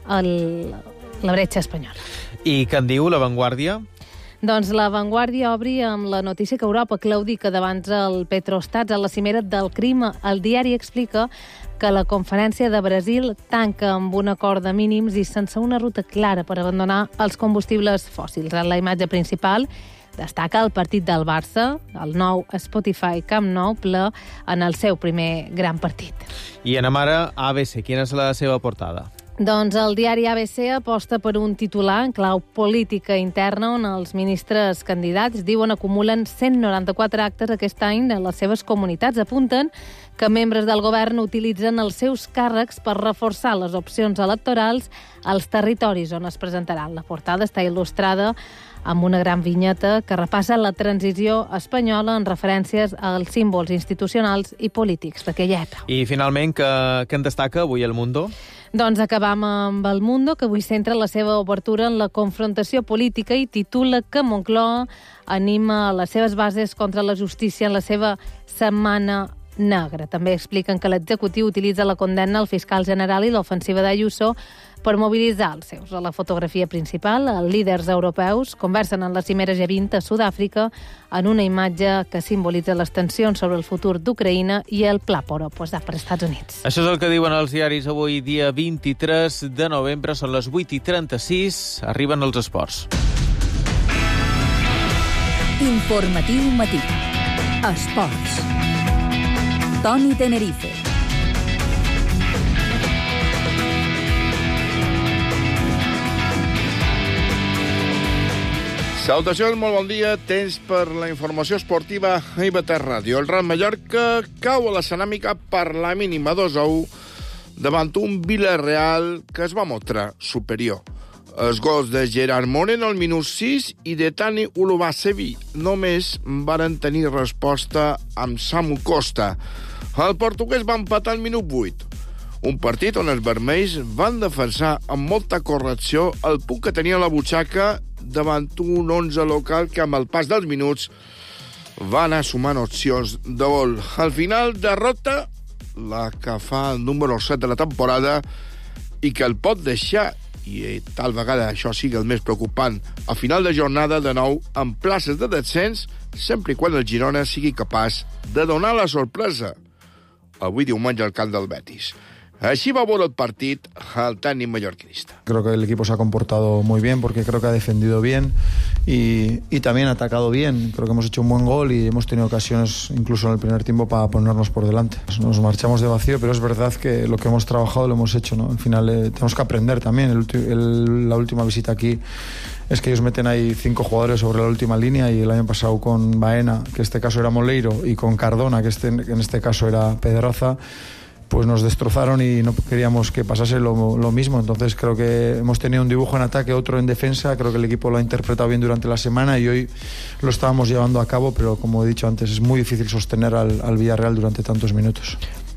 el, la bretxa espanyola. I què en diu La Vanguardia? Doncs La Vanguardia obri amb la notícia que Europa claudica davant el Petrostats a la cimera del crim. El diari explica que la conferència de Brasil tanca amb un acord de mínims i sense una ruta clara per abandonar els combustibles fòssils. En la imatge principal destaca el partit del Barça, el nou Spotify Camp Nou ple en el seu primer gran partit. I anem ara a A B C. Quina és la seva portada? Doncs el diari A B C aposta per un titular en clau política interna on els ministres candidats diuen acumulen cent noranta-quatre actes aquest any en les seves comunitats. Apunten que membres del govern utilitzen els seus càrrecs per reforçar les opcions electorals als territoris on es presentaran. La portada està il·lustrada amb una gran vinyeta que repassa la transició espanyola en referències als símbols institucionals i polítics d'aquella època. I finalment, què, què en destaca avui El Mundo? Doncs acabam amb El Mundo, que avui centra la seva obertura en la confrontació política i titula que Moncloa anima les seves bases contra la justícia en la seva setmana negra. També expliquen que l'executiu utilitza la condemna al fiscal general i l'ofensiva d'Ayuso per mobilitzar els seus. A la fotografia principal, els líders europeus conversen en la cimera G vint a Sud-àfrica en una imatge que simbolitza les tensions sobre el futur d'Ucraïna i el pla per oposar per Estats Units. Això és el que diuen els diaris avui, dia vint-i-tres de novembre. Són les vuit i trenta-sis. Arriben els esports. Informatiu matí. Esports. Toni Tenerife. Salutacions, molt bon dia. Temps per la informació esportiva a I V tres Ràdio. El Real Mallorca cau a la ceràmica per la mínima dos a u davant un Villarreal que es va mostrar superior. Els gols de Gerard Moreno al minut sis i de Tani Ulubasevi només varen tenir resposta amb Samu Costa. El portuguès va empatar al minut vuit. Un partit on els vermells van defensar amb molta correcció el punt que tenia la butxaca davant un onze local que amb el pas dels minuts va anar sumant opcions de gol. Al final, derrota la que fa el número set de la temporada i que el pot deixar, i tal vegada això sigui el més preocupant, a final de jornada de nou amb places de descens, sempre i quan el Girona sigui capaç de donar la sorpresa avui diumenge al camp del Betis. Así va a el partido al técnico mallorquinista. Creo que el equipo se ha comportado muy bien porque creo que ha defendido bien y, y también ha atacado bien. Creo que hemos hecho un buen gol y hemos tenido ocasiones incluso en el primer tiempo para ponernos por delante. Nos marchamos de vacío, pero es verdad que lo que hemos trabajado lo hemos hecho, ¿no? Al final eh, tenemos que aprender también. El, el, la última visita aquí es que ellos meten ahí cinco jugadores sobre la última línea y el año pasado con Baena, que en este caso era Moleiro, y con Cardona, que, este, que en este caso era Pedraza, pues nos destrozaron y no queríamos que pasase lo, lo mismo. Entonces creo que hemos tenido un dibujo en ataque, otro en defensa. Creo que el equipo lo ha interpretado bien durante la semana y hoy lo estábamos llevando a cabo, pero como he dicho antes, es muy difícil sostener al, al Villarreal durante tantos minutos.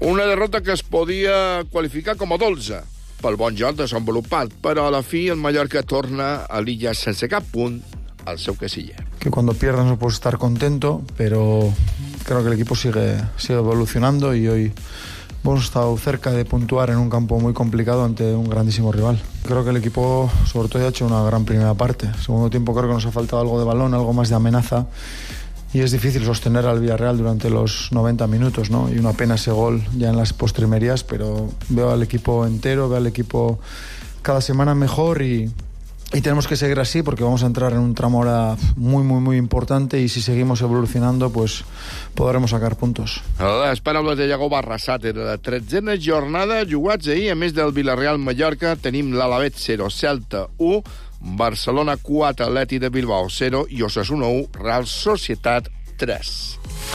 Una derrota que es podia qualificar com a dolça pel bon joc desenvolupat, però a la fi el Mallorca torna a l'illa sense cap punt al seu casiller. Que cuando pierdas no puedes estar contento, pero creo que el equipo sigue, sigue evolucionando y hoy hemos estado cerca de puntuar en un campo muy complicado ante un grandísimo rival. Creo que el equipo, sobre todo, ha hecho una gran primera parte. Segundo tiempo creo que nos ha faltado algo de balón, algo más de amenaza, y es difícil sostener al Villarreal durante los noventa minutos, ¿no? Y una pena ese gol ya en las postrimerías, pero veo al equipo entero, veo al equipo cada semana mejor y... Y tenemos que seguir así porque vamos a entrar en un tramo ahora muy, muy, muy importante y si seguimos evolucionando, pues podremos sacar puntos. Les paraules de Iago Barrasate de la tretzena jornada jugats ahir, a més del Villarreal-Mallorca, tenim l'Alavet zero, Celta u, Barcelona quatre, Atleti de Bilbao zero i Osasuna u, Real Societat tres.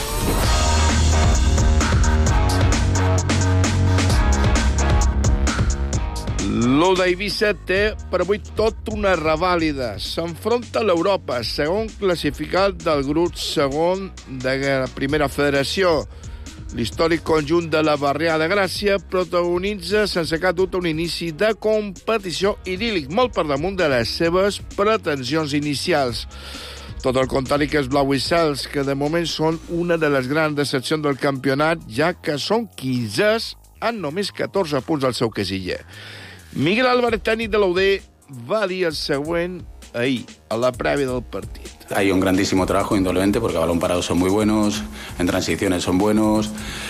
L'U d'Eivissa té per avui tot una revàlida. S'enfronta a l'Europa, segon classificat del grup segon de la primera federació. L'històric conjunt de la Barrià de Gràcia protagonitza sense cap dubte un inici de competició idíl·lic, molt per damunt de les seves pretensions inicials. Tot el contrari que els blauissals, que de moment són una de les grans decepcions del campionat, ja que són quinzès amb només catorze punts al seu casiller. Miguel Álvarez, tècnic de l'U D, va dir el següent ahir, a la prèvia del partit. Hay un grandísimo trabajo, indudablemente, porque a balón parado son muy buenos, en transiciones son buenos,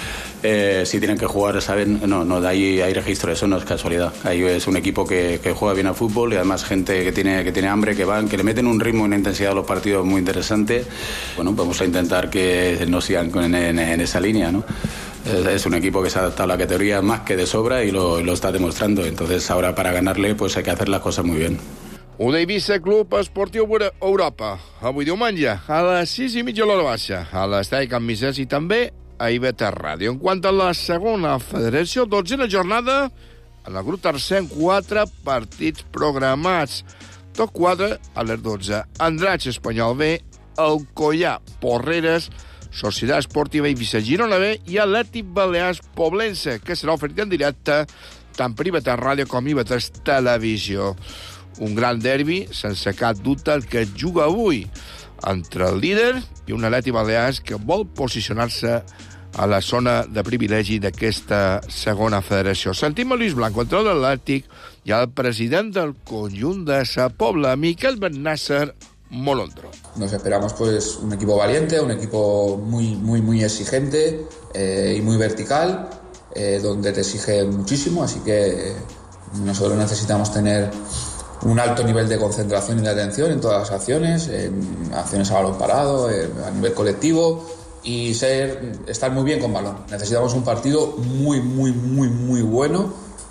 eh, si tienen que jugar, saben, no, no, de ahí hay registro, eso no es casualidad. Ahí es un equipo que, que juega bien al fútbol y además gente que tiene, que tiene hambre, que van, que le meten un ritmo y una intensidad a los partidos muy interesante. Bueno, vamos a intentar que no sigan en, en, en esa línea, ¿no? Es un equipo que se ha adaptado a la categoría más que de sobra y lo, lo está demostrando. Entonces ahora para ganarle pues hay que hacer las cosas muy bien. U D Eivissa, Club Esportiu Europa. Avui diumenge, a les sis i mitja a l'hora baixa, a l'Estadi Can Misès i també a I V T Ràdio. En quant a la segona federació, dotzena jornada, en el grup tercer, quatre partits programats. Tot quatre a les dotze. Andratx, Espanyol B, Alcoià, Porreres, Societat Esportiva Eivissa, Girona B i Atlètic Balears Poblense, que serà oferit en directe tant per I V T Ràdio com I V T Televisió. Un gran derbi, sense cap dubte, el que es juga avui entre el líder i un Atlètic Balears que vol posicionar-se a la zona de privilegi d'aquesta segona federació. Sentim a Lluís Blanco, entrenador de l'Atlètic, i el president del conjunt de Sa Pobla, Miquel Ben-Nasser Molondro. Nos esperamos pues un equipo valiente, un equipo muy, muy, muy exigente eh, y muy vertical, eh, donde te exige muchísimo, así que eh, nosotros necesitamos tener un alto nivel de concentración y de atención en todas las acciones, en acciones a balón parado, eh, a nivel colectivo y ser, estar muy bien con balón. Necesitamos un partido muy, muy, muy, muy bueno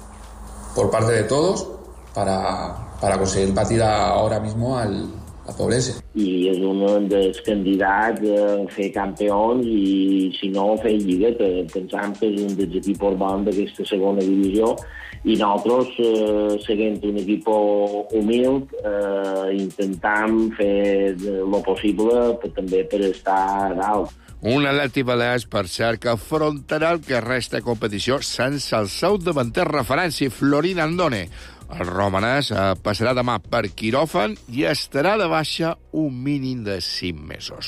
por parte de todos para, para conseguir batir ahora mismo al a Poblense. I és un dels candidats a fer campions i, si no, fer lliga, que pensam que és un dels equips bons d'aquesta segona divisió i nosaltres, eh, seguint un equip humil, eh, intentam fer el possible per, també per estar a dalt. Un Atlètic Balears, per cert, que afrontarà el que resta de competició sense el seu davanter referència, Florin Andone. El romanès eh, passarà demà per quiròfan i estarà de baixa un mínim de cinc mesos.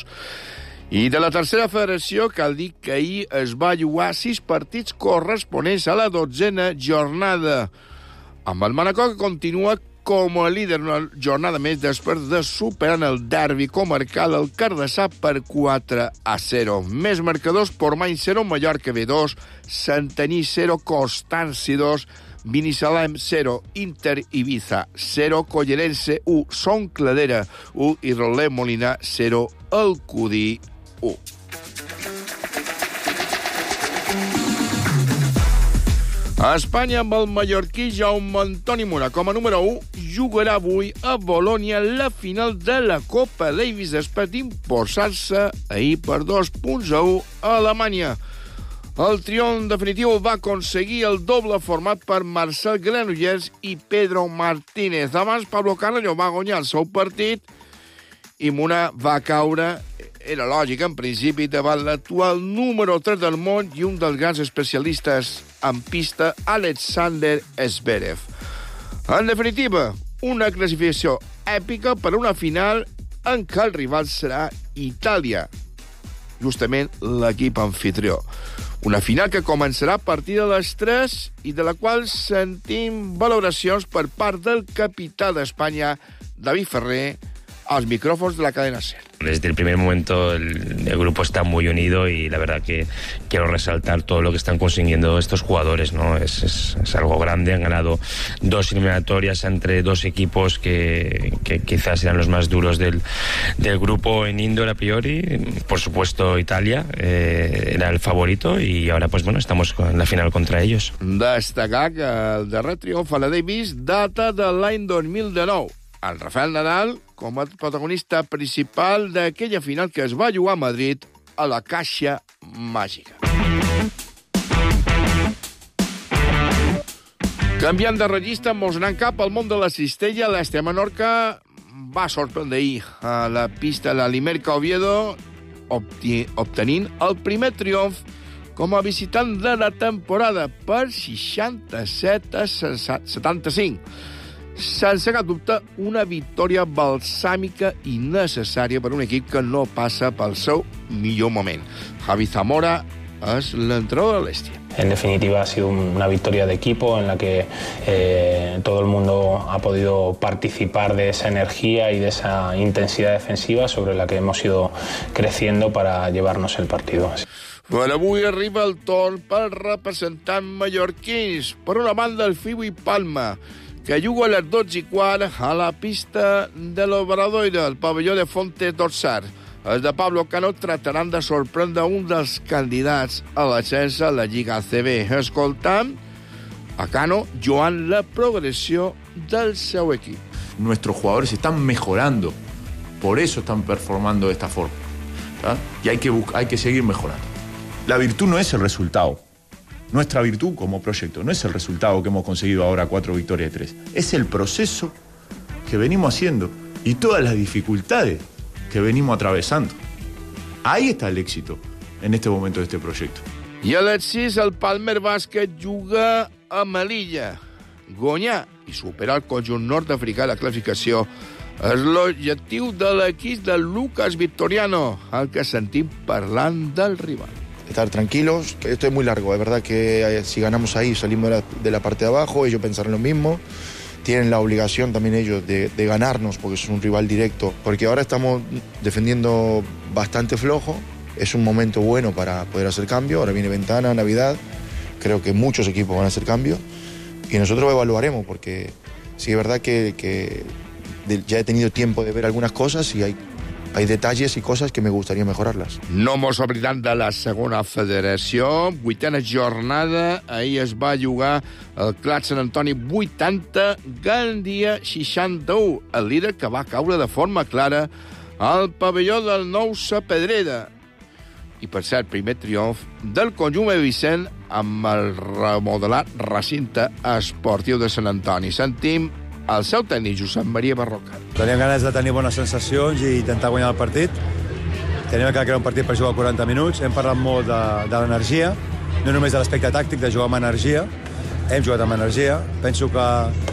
I de la tercera federació cal dir que ahir es va jugar sis partits corresponents a la dotzena jornada, amb el Manacor que continua com a líder una jornada més després de superar el derbi comarcal el Cardassà per quatre a zero. Més marcadors, Portmany zero, Mallorca B dos, Santanyí zero, Constanci dos, Binissalem zero, Inter Ibiza zero, Collerense u, Son Cladera u i Roler Molina zero, Alcudí u. A Espanya, amb el mallorquí Jaume Antoni Mura com a número u, jugarà avui a Bolònia la final de la Copa Davis després d'imposar-se ahir per dos punts a u a Alemanya. El triomf definitiu va aconseguir el doble format per Marcel Granollers i Pedro Martínez. Abans, Pablo Carreño va guanyar el seu partit i Mura va caure era lògic, en principi, davant l'actual número tres del món i un dels grans especialistes en pista, Alexander Zverev. En definitiva, una classificació èpica per a una final en què el rival serà Itàlia, justament l'equip anfitrió. Una final que començarà a partir de les tres i de la qual sentim valoracions per part del capità d'Espanya, David Ferrer, als micrófonos de la cadena SER. Desde el primer momento el, el grupo está muy unido y la verdad que quiero resaltar todo lo que están consiguiendo estos jugadores, ¿no? Es, es, es algo grande, han ganado dos eliminatorias entre dos equipos que, que quizás eran los más duros del, del grupo en índole a priori. Por supuesto Italia eh, era el favorito y ahora pues bueno, estamos en la final contra ellos. Destacar que el darrer triomf a la Davis data de l'any dos mil dinou. El Rafael Nadal com a protagonista principal d'aquella final que es va jugar a Madrid a la Caixa Màgica. Canviant de registre, mos anant cap al món de la cistella, l'Este Menorca va sorprendre ahir a la pista de l'Imerca Oviedo, obtenint el primer triomf com a visitant de la temporada per seixanta-set a setanta-cinc. Sense cap dubte, una victòria balsàmica i necessària per un equip que no passa pel seu millor moment. Javi Zamora es l'entrenador de l'Estia. En definitiva ha sido una victoria de equipo en la que eh, todo el mundo ha podido participar de esa energía y de esa intensidad defensiva sobre la que hemos ido creciendo para llevarnos el partido. Per avui arriba el torn per representant mallorquins. Per una banda, el Fibu i Palma, que juga a les dotze i quart a la pista de l'Obradoiro, el pavelló de Fontes d'Orsar. Els de Pablo Cano trataran de sorprendre un dels candidats a l'ascens a la Lliga A C B. Escoltam a Cano lloant la progressió del seu equip. Nuestros jugadores están mejorando, por eso están performando de esta forma, ¿tá? Y hay que, hay que seguir mejorando. La virtud no es el resultado. Nuestra virtud como proyecto no es el resultado que hemos conseguido ahora, cuatro victorias y tres. Es el proceso que venimos haciendo y todas las dificultades que venimos atravesando. Ahí está el éxito en este momento de este proyecto. I a les sis, el Palmer Bàsquet juga a Melilla. Guanyar i superar el conjunt nord-africà de la classificació és l'objectiu de l'equip de Lucas Victoriano, el que sentim parlant del rival. Estar tranquilos, que esto es muy largo, es verdad que si ganamos ahí salimos de la, de la parte de abajo, ellos pensarán lo mismo, tienen la obligación también ellos de, de ganarnos porque es un rival directo, porque ahora estamos defendiendo bastante flojo, es un momento bueno para poder hacer cambio, ahora viene ventana, Navidad, creo que muchos equipos van a hacer cambio y nosotros evaluaremos porque sí es verdad que, que ya he tenido tiempo de ver algunas cosas y hay Hay detalles i coses que me gustaría mejorarlas. No mos oblidem de la segona federació. Vuitena jornada. Ahir es va jugar el Clat Sant Antoni vuitanta, Gandia seixanta-u. El líder que va caure de forma clara al pavelló del Nou Sa Pedrera. I, per cert, primer triomf del conjunt Vicent amb el remodelat recinte esportiu de Sant Antoni. Sentim el seu tècnic, Josep Maria Barroca. Teníem ganes de tenir bones sensacions i intentar guanyar el partit. Teníem clar que era un partit per jugar quaranta minuts. Hem parlat molt de, de l'energia, no només de l'aspecte tàctic, de jugar amb energia. Hem jugat amb energia. Penso que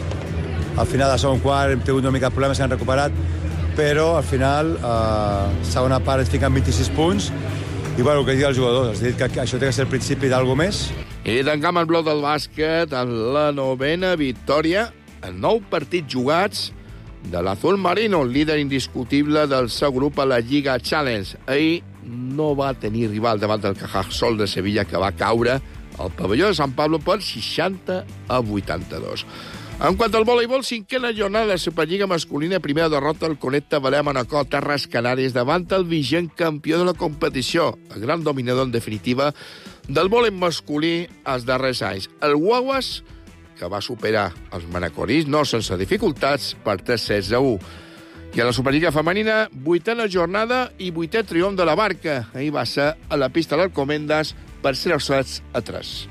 al final del segon quart hem tingut una mica de problemes que han recuperat, però al final, eh, segona part, ens fiquen vint-i-sis punts. I bueno, el que dic als jugadors, has dit que això té que ser el principi d'algo més. I tancam el bloc del bàsquet en la novena victòria en nou partits jugats de l'Azul Marino, líder indiscutible del seu grup a la Lliga Challenge. Ahir no va tenir rival davant del Cajasol de Sevilla, que va caure al pavelló de Sant Pablo per seixanta a vuitanta-dos. En quant al voleibol, cinquena jornada de la Superliga masculina, primera derrota el Connecta Balea Manacor Terres Canàries davant el vigent campió de la competició, el gran dominador, en definitiva, del voleibol masculí als darrers anys. El Guaguas, que va superar els manacorís, no sense dificultats, per tres sets a u. I a la Superliga femenina, vuitena jornada i vuitè triomf de la Barca. Ahir va ser a la pista d'Alcomendes per ser sets a tres.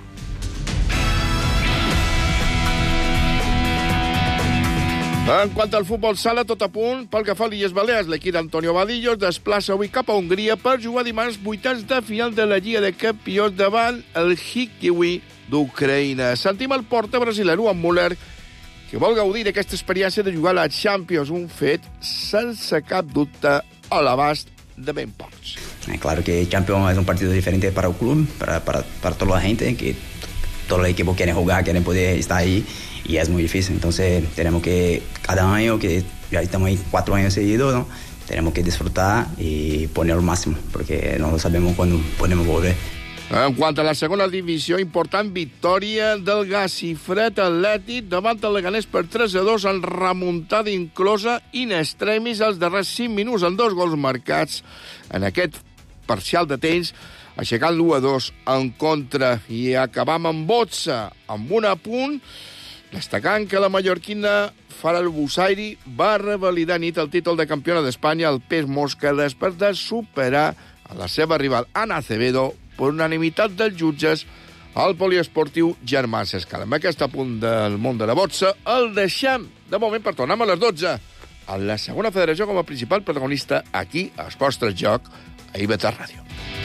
En quant al futbol sala, tot a punt pel que fa a l'Illes Balears. L'equip d'Antonio Vadillo es desplaça avui cap a Hongria per jugar dimarts vuitens de final de la Lliga de Campions davant el Hikiwi d'Ucraïna. Sentim el porta brasiler, Juan Müller, que vol gaudir d'aquesta experiència de jugar a la Champions, un fet sense cap dubte a l'abast de ben pocs. Eh, claro que Champions es un partido diferente para el club, para, para, para toda la gente, que todo el equipo quiere jugar, quieren poder estar ahí, y es muy difícil. Entonces tenemos que, cada año, que ya estamos ahí cuatro años seguidos, ¿no? Tenemos que disfrutar y poner el máximo, porque no sabemos cuándo podemos volver. En quant a la segona divisió, important victòria del Gacifret Atlètic davant el Leganés per tres a dos en remuntada inclosa in extremis als darrers cinc minuts en dos gols marcats en aquest parcial de temps, aixecant l'u a dos en contra, i acabam amb Botsa, amb un a punt, destacant que la mallorquina Farah Busairi va revalidar nit el títol de campiona d'Espanya al pes mosca després de superar a la seva rival Ana Acevedo per unanimitat dels jutges al poliesportiu Germans Escala. Amb aquest punt del món de la boxa el deixem de moment per tornar a les dotze a la segona federació com a principal protagonista aquí a Esports tres Joc a I V tres Ràdio.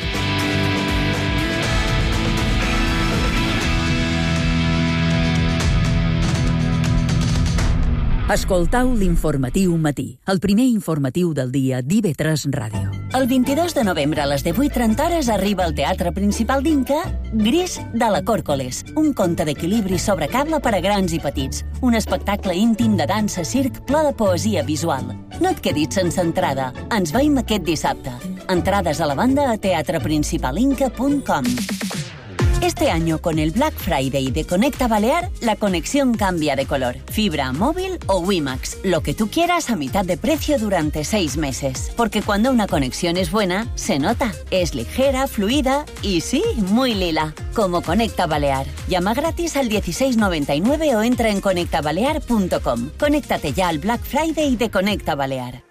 Escoltau l'informatiu matí, el primer informatiu del dia d'I V tres Ràdio. El vint-i-dos de novembre a les divuit trenta hores arriba al Teatre Principal d'Inca Gris de la Còrcoles, un conte d'equilibri sobre cable per a grans i petits, un espectacle íntim de dansa circ ple de poesia visual. No et quedis sense entrada. Ens veiem aquest dissabte. Entrades a la banda a teatre principal inca punt com. Este año, con el Black Friday de Conecta Balear, la conexión cambia de color. Fibra, móvil o WiMAX, lo que tú quieras a mitad de precio durante seis meses. Porque cuando una conexión es buena, se nota. Es ligera, fluida y sí, muy lila. Como Conecta Balear. Llama gratis al dieciséis noventa y nueve o entra en conecta balear punto com. Conéctate ya al Black Friday de Conecta Balear.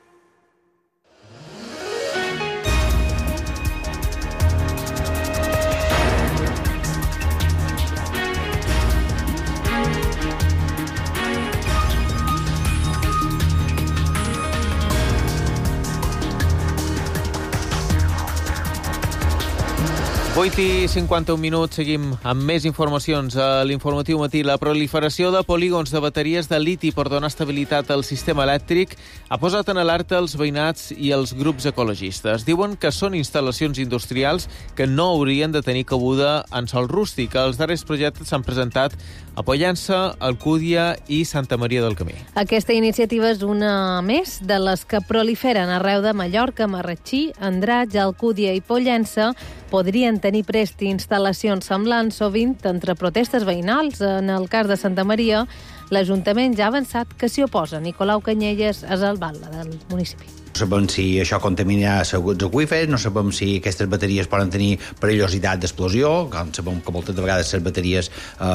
vuit i cinquanta-un minuts, seguim amb més informacions. A l'informatiu matí, la proliferació de polígons de bateries de liti per donar estabilitat al sistema elèctric ha posat en alerta els veïnats i els grups ecologistes. Diuen que són instal·lacions industrials que no haurien de tenir cabuda en sòl rústic. Els darrers projectes s'han presentat a Pollença, Alcúdia i Santa Maria del Camí. Aquesta iniciativa és una més de les que proliferen arreu de Mallorca, Marratxí, Andratx, Alcúdia i Pollença. Podrien tenir prest instal·lacions semblants, sovint entre protestes veïnals. En el cas de Santa Maria, l'Ajuntament ja ha avançat que s'hi oposa. Nicolau Canyelles és el batlle del municipi. No sabem si això contamina segons aqüífers, no sabem si aquestes bateries poden tenir perillositat d'explosió, com sabem que moltes vegades les bateries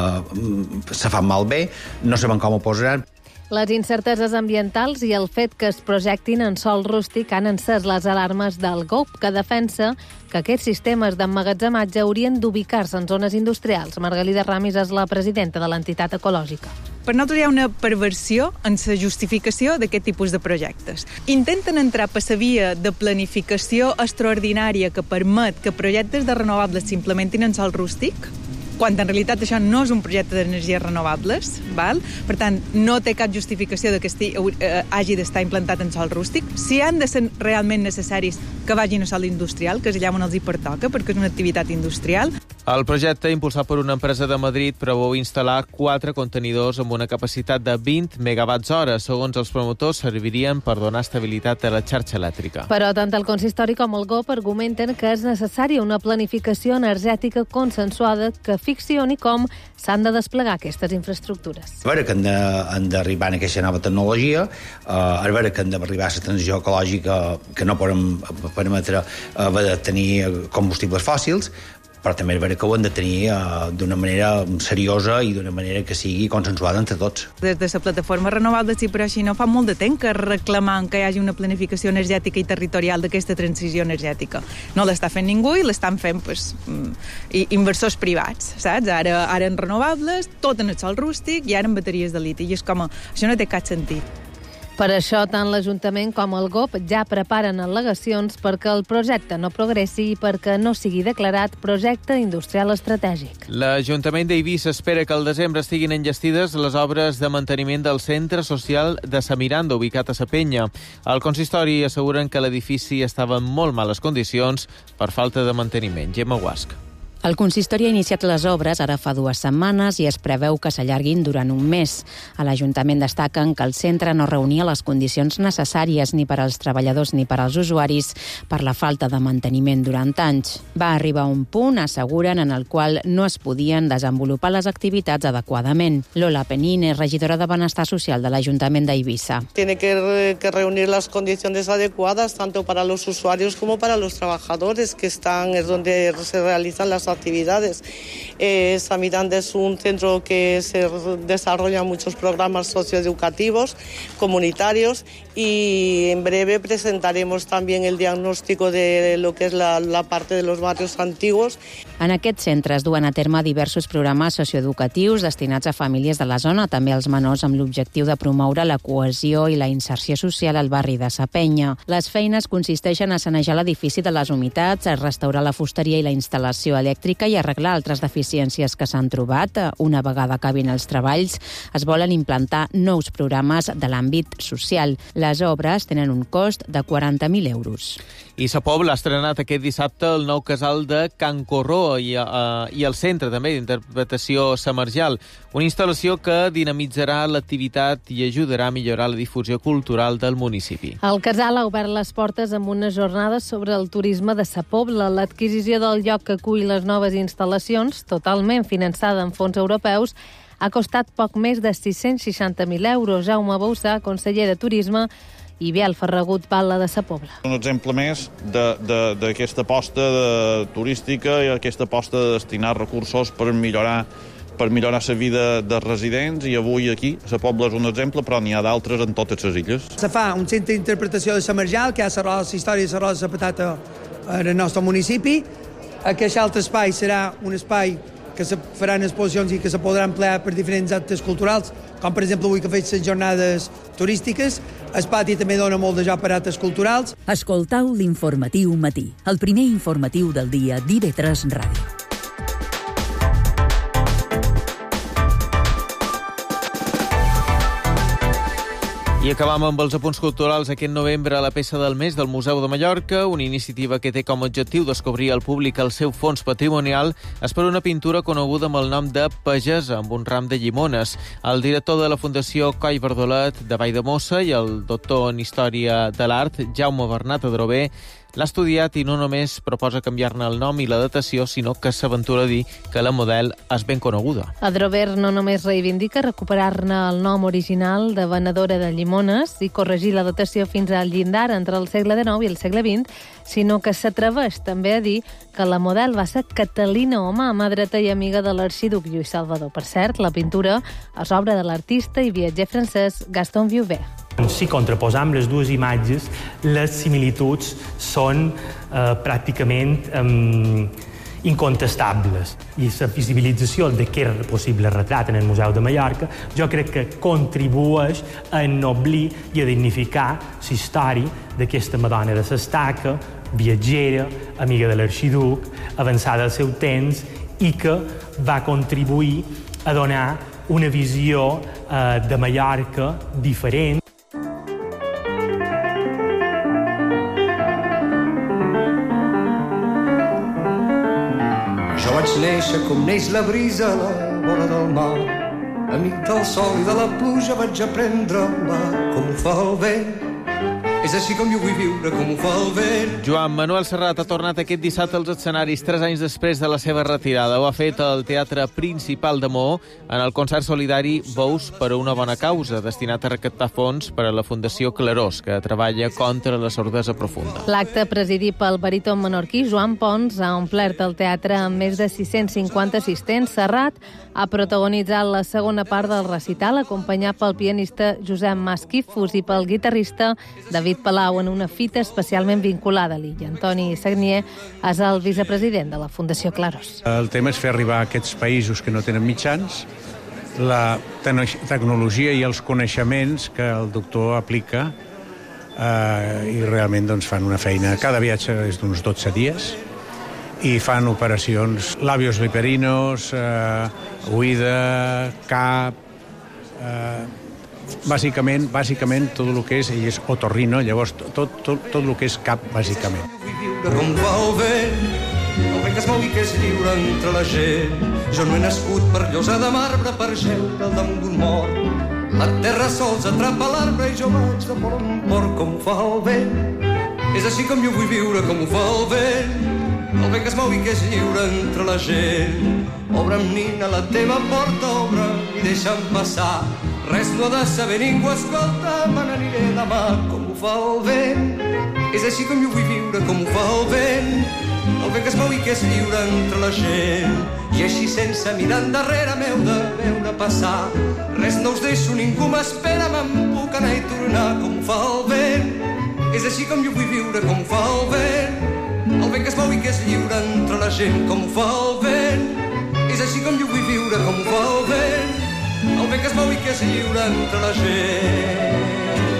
eh, se fan malbé, no sabem com ho posaran. Les incerteses ambientals i el fet que es projectin en sòl rústic han encès les alarmes del G O P, que defensa que aquests sistemes d'emmagatzematge haurien d'ubicar-se en zones industrials. Margalida Ramis és la presidenta de l'entitat ecològica. Per nosaltres hi ha una perversió en la justificació d'aquest tipus de projectes. Intenten entrar per la via de planificació extraordinària que permet que projectes de renovables s'implementin en sòl rústic, quan en realitat això no és un projecte d'energies renovables, val? Per tant, no té cap justificació de que esti, eh, hagi d'estar implantat en sòl rústic. Si han de ser realment necessaris que vagin a sòl industrial, que és allà on els hi pertoca, perquè és una activitat industrial. El projecte, impulsat per una empresa de Madrid, preveu instal·lar quatre contenidors amb una capacitat de vint megawatts hora. Segons els promotors, servirien per donar estabilitat a la xarxa elèctrica. Però tant el consistori com el G O P argumenten que és necessària una planificació energètica consensuada que fixi on i com s'han de desplegar aquestes infraestructures. A veure que han, de, han d'arribar en aquesta nova tecnologia, eh, a veure que han d'arribar a la transició ecològica que no podem permetre haver de tenir combustibles fòssils, però també és vera que ho han de tenir uh, d'una manera seriosa i d'una manera que sigui consensuada entre tots. Des de la plataforma renovable, sí, però així no fa molt de temps que reclamant que hi hagi una planificació energètica i territorial d'aquesta transició energètica. No l'està fent ningú i l'estan fent pues, inversors privats, saps? Ara, ara en renovables, tot en el sòl rústic i ara en bateries de liti. I és com, això no té cap sentit. Per això, tant l'Ajuntament com el G O P ja preparen al·legacions perquè el projecte no progressi i perquè no sigui declarat projecte industrial estratègic. L'Ajuntament d'Eivissa espera que al desembre estiguin enllestides les obres de manteniment del centre social de Sa Miranda, ubicat a Sa Penya. Al consistori asseguren que l'edifici estava en molt males condicions per falta de manteniment. Gemma Guasc. El consistori ha iniciat les obres ara fa dues setmanes i es preveu que s'allarguin durant un mes. A l'Ajuntament destaquen que el centre no reunia les condicions necessàries ni per als treballadors ni per als usuaris per la falta de manteniment durant anys. Va arribar un punt, asseguren, en el qual no es podien desenvolupar les activitats adequadament. Lola Penín és regidora de Benestar Social de l'Ajuntament d'Eivissa. Tiene que, que reunir las condiciones adecuadas tanto para los usuarios como para los trabajadores que están, es donde se realizan las actividades. Eh, Sa Miranda es un centro que se desarrolla muchos programas socioeducativos, comunitarios, y en breve presentaremos también el diagnóstico de lo que es la, la parte de los barrios antiguos. En aquest centre es duen a terme diversos programes socioeducatius destinats a famílies de la zona, també als menors, amb l'objectiu de promoure la cohesió i la inserció social al barri de Sa Penya. Les feines consisteixen a sanejar l'edifici de les humitats, a restaurar la fusteria i la instal·lació elèctrica i arreglar altres deficiències que s'han trobat. Una vegada acabin els treballs, es volen implantar nous programes de l'àmbit social. Les obres tenen un cost de quaranta mil euros. I Sa Pobla ha estrenat aquest dissabte el nou casal de Can Corró i, uh, i el centre també d'interpretació Samarjal, una instal·lació que dinamitzarà l'activitat i ajudarà a millorar la difusió cultural del municipi. El casal ha obert les portes amb unes jornades sobre el turisme de Sa Pobla. L'adquisició del lloc que acull les noves instal·lacions, totalment finançada amb fons europeus, ha costat poc més de sis-cents seixanta mil euros. Jaume Boussà, conseller de Turisme, i Biel Ferragut, Batlle de Sa Pobla. Un exemple més d'aquesta aposta de, turística i aquesta aposta de destinar recursos per millorar per millorar la vida dels residents, i avui aquí, Sa Pobla és un exemple, però n'hi ha d'altres en totes les illes. Se fa un centre d'interpretació de Samarjal, que ha la història de la rosa de patata en el nostre municipi. Aquest altre espai serà un espai que se faran exposicions i que se podran emplear per diferents actes culturals, com per exemple avui que faig les jornades turístiques. El pati també dona molt de joc per actes culturals. Escoltau l'Informatiu Matí, el primer informatiu del dia d'I V tres Ràdio. I acabam amb els apunts culturals. Aquest novembre a la Peça del Mes del Museu de Mallorca, una iniciativa que té com a objectiu descobrir al públic el seu fons patrimonial, és per una pintura coneguda amb el nom de Pagesa, amb un ram de llimones. El director de la Fundació Coll Verdolet de Valldemossa i el doctor en Història de l'Art, Jaume Bernat Adrover, l'ha estudiat i no només proposa canviar-ne el nom i la datació, sinó que s'aventura a dir que la model és ben coneguda. Adrover no només reivindica recuperar-ne el nom original de venedora de llimones i corregir la datació fins al llindar entre el segle dinou i el segle vint, sinó que s'atreveix també a dir que la model va ser Catalina Home, mà dreta i amiga de l'arxiduc Lluís Salvador. Per cert, la pintura és obra de l'artista i viatger francès Gaston Vieuve. Si contraposam les dues imatges, les similituds són eh, pràcticament eh, incontestables. I la visibilització d'aquest possible retrat en el Museu de Mallorca jo crec que contribueix a ennoblir i a dignificar la història d'aquesta Madonna de l'Estaca, viatgera, amiga de l'arxiduc, avançada al seu temps, i que va contribuir a donar una visió eh, de Mallorca diferent. Jo vaig néixer com neix la brisa a la vora del mar. Amic del sol i de la pluja vaig aprendre-la com ho fa el vent. És així com jo vull viure, com ho fa el vent. Joan Manuel Serrat ha tornat aquest dissabte als escenaris tres anys després de la seva retirada. Ho ha fet al Teatre Principal de Maó en el concert solidari Bous per a una bona causa, destinat a recaptar fons per a la Fundació Clarós, que treballa contra la sordesa profunda. L'acte, presidit pel baríton menorquí Joan Pons, ha omplert el teatre amb més de sis-cents cinquanta assistents. Serrat ha protagonitzat la segona part del recital, acompanyat pel pianista Josep Masquifus i pel guitarrista David Palau en una fita especialment vinculada a l'illa. Antoni Sagnier és el vicepresident de la Fundació Clarós. El tema és fer arribar a aquests països que no tenen mitjans la tecnologia i els coneixements que el doctor aplica eh, i realment doncs, fan una feina. Cada viatge és d'uns dotze dies i fan operacions labios liperinos, eh, oïda, cap, eh, bàsicament, bàsicament tot el que és, ell és otorrino, llavors tot, tot, tot el que és cap, bàsicament. Com va el vent, el vent que es mou i que és lliure entre la gent. Jo no he nascut per llosa de marbre, per geure al damunt d'un mort. La terra sols atrapa l'arbre i jo vaig de port en port com fa el vent. És així com jo vull viure, com ho fa el vent. El vent que es mou i que és lliure entre la gent. Obre'm, nina, la teva porta, obre i deixa'm passar. Res no ha de saber ningú, escolta, me n'aniré demà, com ho fa el vent. És així com jo vull viure, com ho fa el vent. El vent que es mou i que és lliure entre la gent. I així sense mirar endarrere m'heu de veure passar. Res no us deixo, ningú m'espera, me'n puc anar i tornar, com ho fa el vent. És així com jo vull viure, com ho fa el vent. El vent que es mou i que és lliure entre la gent, com ho fa el vent. És així com jo vull viure, com ho fa el vent. El vent que es mou i que és lliure entre la gent.